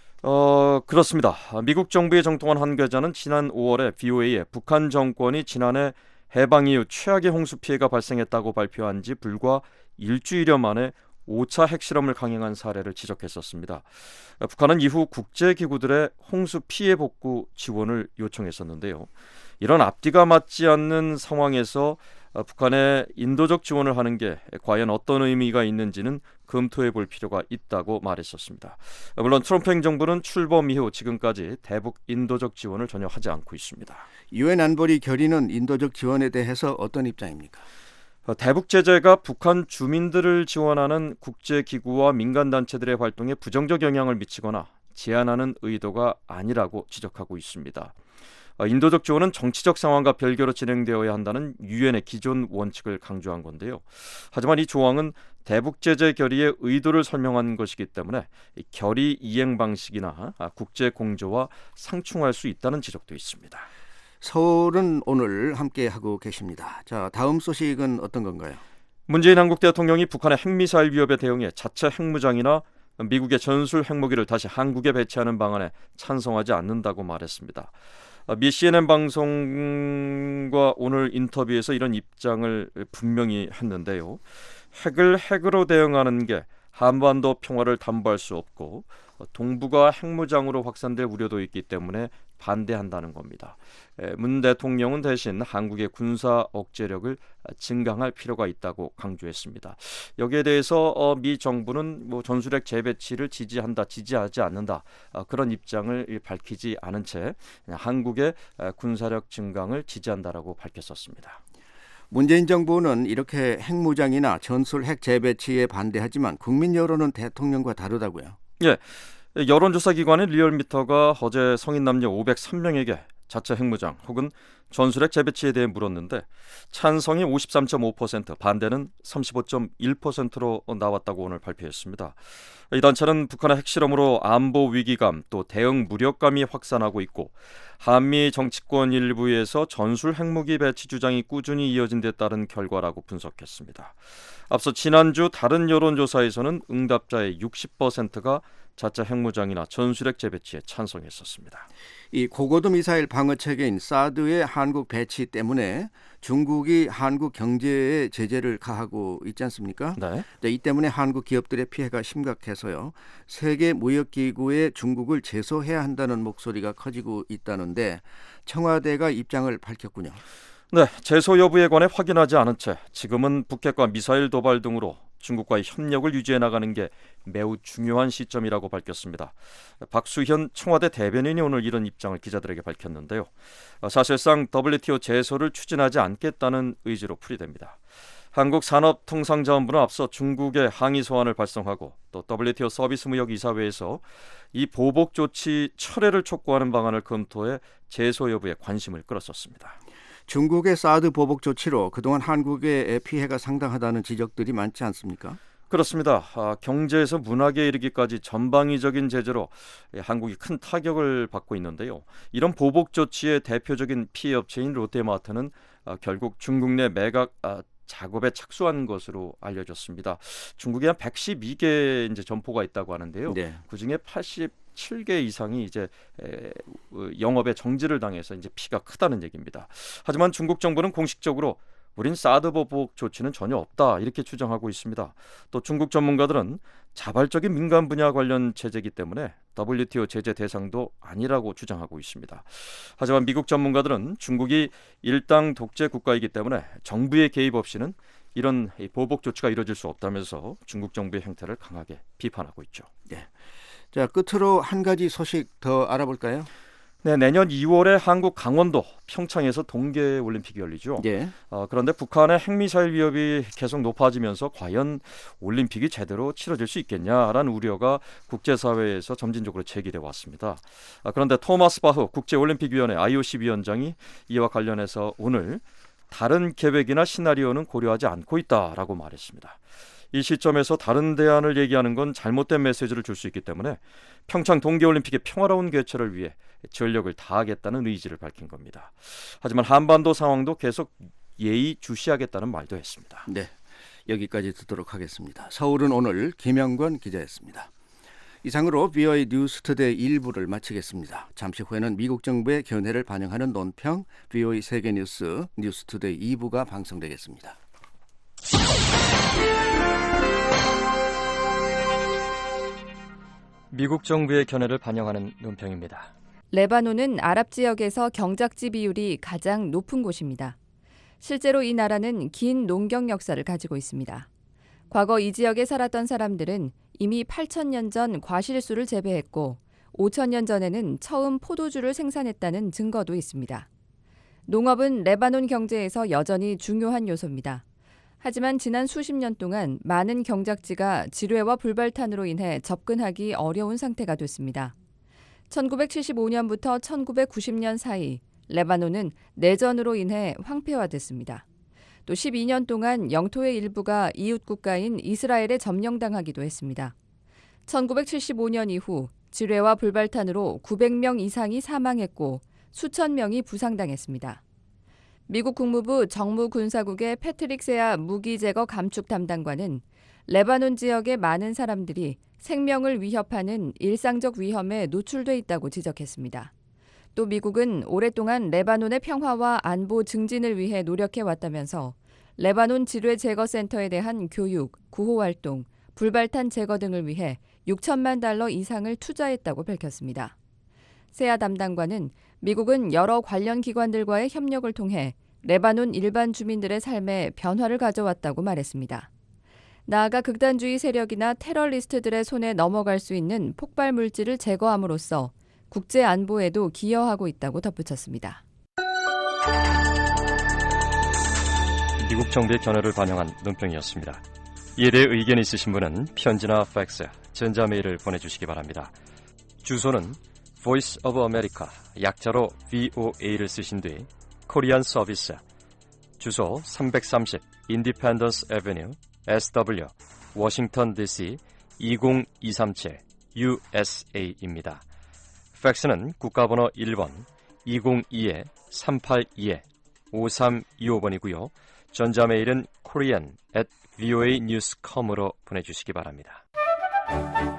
Speaker 15: 어, 그렇습니다. 미국 정부의 정통한 한계자는 지난 오월에 브이오에이에 북한 정권이 지난해 해방 이후 최악의 홍수 피해가 발생했다고 발표한 지 불과 일주일여 만에 오 차 핵실험을 강행한 사례를 지적했었습니다. 북한은 이후 국제기구들의 홍수 피해 복구 지원을 요청했었는데요. 이런 앞뒤가 맞지 않는 상황에서 북한에 인도적 지원을 하는 게 과연 어떤 의미가 있는지는 검토해 볼 필요가 있다고 말했었습니다. 물론 트럼프 행정부는 출범 이후 지금까지 대북 인도적 지원을 전혀 하지 않고 있습니다.
Speaker 5: 유엔 안보리 결의는 인도적 지원에 대해서 어떤 입장입니까?
Speaker 15: 대북 제재가 북한 주민들을 지원하는 국제기구와 민간단체들의 활동에 부정적 영향을 미치거나 제한하는 의도가 아니라고 지적하고 있습니다. 인도적 지원은 정치적 상황과 별개로 진행되어야 한다는 유엔의 기존 원칙을 강조한 건데요. 하지만 이 조항은 대북 제재 결의의 의도를 설명한 것이기 때문에 결의 이행 방식이나 국제 공조와 상충할 수 있다는 지적도 있습니다.
Speaker 5: 서울은 오늘 함께하고 계십니다. 자, 다음 소식은 어떤 건가요?
Speaker 15: 문재인 한국 대통령이 북한의 핵미사일 위협에 대응해 자체 핵무장이나 미국의 전술 핵무기를 다시 한국에 배치하는 방안에 찬성하지 않는다고 말했습니다. 미 씨엔엔 방송과 오늘 인터뷰에서 이런 입장을 분명히 했는데요. 핵을 핵으로 대응하는 게 한반도 평화를 담보할 수 없고 동북아 핵무장으로 확산될 우려도 있기 때문에 반대한다는 겁니다. 문 대통령은 대신 한국의 군사 억제력을 증강할 필요가 있다고 강조했습니다. 여기에 대해서 미 정부는 뭐 전술핵 재배치를 지지한다, 지지하지 않는다 그런 입장을 밝히지 않은 채 한국의 군사력 증강을 지지한다라고 밝혔었습니다.
Speaker 5: 문재인 정부는 이렇게 핵무장이나 전술 핵 재배치에 반대하지만 국민 여론은 대통령과 다르다고요.
Speaker 15: 예, 여론조사 기관인 리얼미터가 어제 성인 남녀 오백삼 명에게 자체 핵무장 혹은 전술핵 재배치에 대해 물었는데 찬성이 오십삼 점 오 퍼센트, 반대는 삼십오 점 일 퍼센트로 나왔다고 오늘 발표했습니다. 이 단체는 북한의 핵실험으로 안보 위기감 또 대응 무력감이 확산하고 있고 한미 정치권 일부에서 전술 핵무기 배치 주장이 꾸준히 이어진 데 따른 결과라고 분석했습니다. 앞서 지난주 다른 여론조사에서는 응답자의 육십 퍼센트가 자체 핵무장이나 전술핵 재배치에 찬성했었습니다.
Speaker 5: 이 고고도 미사일 방어 체계인 사드의 한국 배치 때문에 중국이 한국 경제에 제재를 가하고 있지 않습니까?
Speaker 15: 네.
Speaker 5: 이 때문에 한국 기업들의 피해가 심각해서요. 세계 무역기구에 중국을 제소해야 한다는 목소리가 커지고 있다는데 청와대가 입장을 밝혔군요.
Speaker 15: 네, 제소 여부에 관해 확인하지 않은 채 지금은 북핵과 미사일 도발 등으로 중국과의 협력을 유지해 나가는 게 매우 중요한 시점이라고 밝혔습니다. 박수현 청와대 대변인이 오늘 이런 입장을 기자들에게 밝혔는데요. 사실상 더블유티오 제소를 추진하지 않겠다는 의지로 풀이됩니다. 한국산업통상자원부는 앞서 중국의 항의 소환을 발송하고 또 더블유티오 서비스무역이사회에서 이 보복 조치 철회를 촉구하는 방안을 검토해 제소 여부에 관심을 끌었었습니다.
Speaker 5: 중국의 사드 보복 조치로 그동안 한국의 피해가 상당하다는 지적들이 많지 않습니까?
Speaker 15: 그렇습니다. 아, 경제에서 문학에 이르기까지 전방위적인 제재로 한국이 큰 타격을 받고 있는데요. 이런 보복 조치의 대표적인 피해 업체인 롯데마트는 아, 결국 중국 내 매각 아, 작업에 착수한 것으로 알려졌습니다. 중국에 한 백십이 개 이제 점포가 있다고 하는데요. 네. 그중에 팔십칠 개 이상이 이제 에, 영업에 정지를 당해서 이제 피가 크다는 얘기입니다. 하지만 중국 정부는 공식적으로 우린 사드 보복 조치는 전혀 없다 이렇게 주장하고 있습니다. 또 중국 전문가들은 자발적인 민간 분야 관련 제재이기 때문에 더블유티오 제재 대상도 아니라고 주장하고 있습니다. 하지만 미국 전문가들은 중국이 일당 독재 국가이기 때문에 정부의 개입 없이는 이런 보복 조치가 이루어질 수 없다면서 중국 정부의 행태를 강하게 비판하고 있죠.
Speaker 5: 네. 자, 끝으로 한 가지 소식 더 알아볼까요?
Speaker 15: 네, 내년 이월에 한국 강원도 평창에서 동계올림픽이 열리죠.
Speaker 5: 예.
Speaker 15: 어, 그런데 북한의 핵미사일 위협이 계속 높아지면서 과연 올림픽이 제대로 치러질 수 있겠냐라는 우려가 국제사회에서 점진적으로 제기돼 왔습니다. 아, 그런데 토마스 바흐 국제올림픽위원회 아이오씨 위원장이 이와 관련해서 오늘 다른 계획이나 시나리오는 고려하지 않고 있다라고 말했습니다. 이 시점에서 다른 대안을 얘기하는 건 잘못된 메시지를 줄 수 있기 때문에 평창 동계올림픽의 평화로운 개최를 위해 전력을 다하겠다는 의지를 밝힌 겁니다. 하지만 한반도 상황도 계속 예의주시하겠다는 말도 했습니다.
Speaker 5: 네, 여기까지 듣도록 하겠습니다. 서울은 오늘 김영권 기자였습니다. 이상으로 비오에이 뉴스투데이 일 부를 마치겠습니다. 잠시 후에는 미국 정부의 견해를 반영하는 논평 비오에이 세계뉴스 뉴스투데이 이 부가 방송되겠습니다.
Speaker 6: 미국 정부의 견해를 반영하는 논평입니다.
Speaker 9: 레바논은 아랍 지역에서 경작지 비율이 가장 높은 곳입니다. 실제로 이 나라는 긴 농경 역사를 가지고 있습니다. 과거 이 지역에 살았던 사람들은 이미 팔천 년 전 과실수를 재배했고 오천 년 전에는 처음 포도주를 생산했다는 증거도 있습니다. 농업은 레바논 경제에서 여전히 중요한 요소입니다. 하지만 지난 수십 년 동안 많은 경작지가 지뢰와 불발탄으로 인해 접근하기 어려운 상태가 됐습니다. 천구백칠십오 년부터 천구백구십 년 사이 레바논은 내전으로 인해 황폐화됐습니다. 또 십이 년 동안 영토의 일부가 이웃 국가인 이스라엘에 점령당하기도 했습니다. 천구백칠십오 년 이후 지뢰와 불발탄으로 구백 명 이상이 사망했고 수천 명이 부상당했습니다. 미국 국무부 정무군사국의 패트릭 세아 무기제거 감축 담당관은 레바논 지역의 많은 사람들이 생명을 위협하는 일상적 위험에 노출돼 있다고 지적했습니다. 또 미국은 오랫동안 레바논의 평화와 안보 증진을 위해 노력해왔다면서 레바논 지뢰 제거 센터에 대한 교육, 구호활동, 불발탄 제거 등을 위해 육천만 달러 이상을 투자했다고 밝혔습니다. 세아 담당관은 미국은 여러 관련 기관들과의 협력을 통해 레바논 일반 주민들의 삶에 변화를 가져왔다고 말했습니다. 나아가 극단주의 세력이나 테러리스트들의 손에 넘어갈 수 있는 폭발 물질을 제거함으로써 국제 안보에도 기여하고 있다고 덧붙였습니다.
Speaker 6: 미국 정부의 견해를 반영한 논평이었습니다. 이에 대해 의견 있으신 분은 편지나 팩스, 전자메일을 보내주시기 바랍니다. 주소는 Voice of America, 약자로 브이오에이를 쓰신 뒤 코리안 서비스, 주소 삼백삼십 인디펜던스 애비뉴 에스더블유 워싱턴 디씨 이공이삼칠 유에스에이입니다. 팩스는 국가번호 일 번 이공이 삼팔이 오삼이오 번이고요. 전자메일은 korean at voanews 닷컴으로 보내주시기 바랍니다.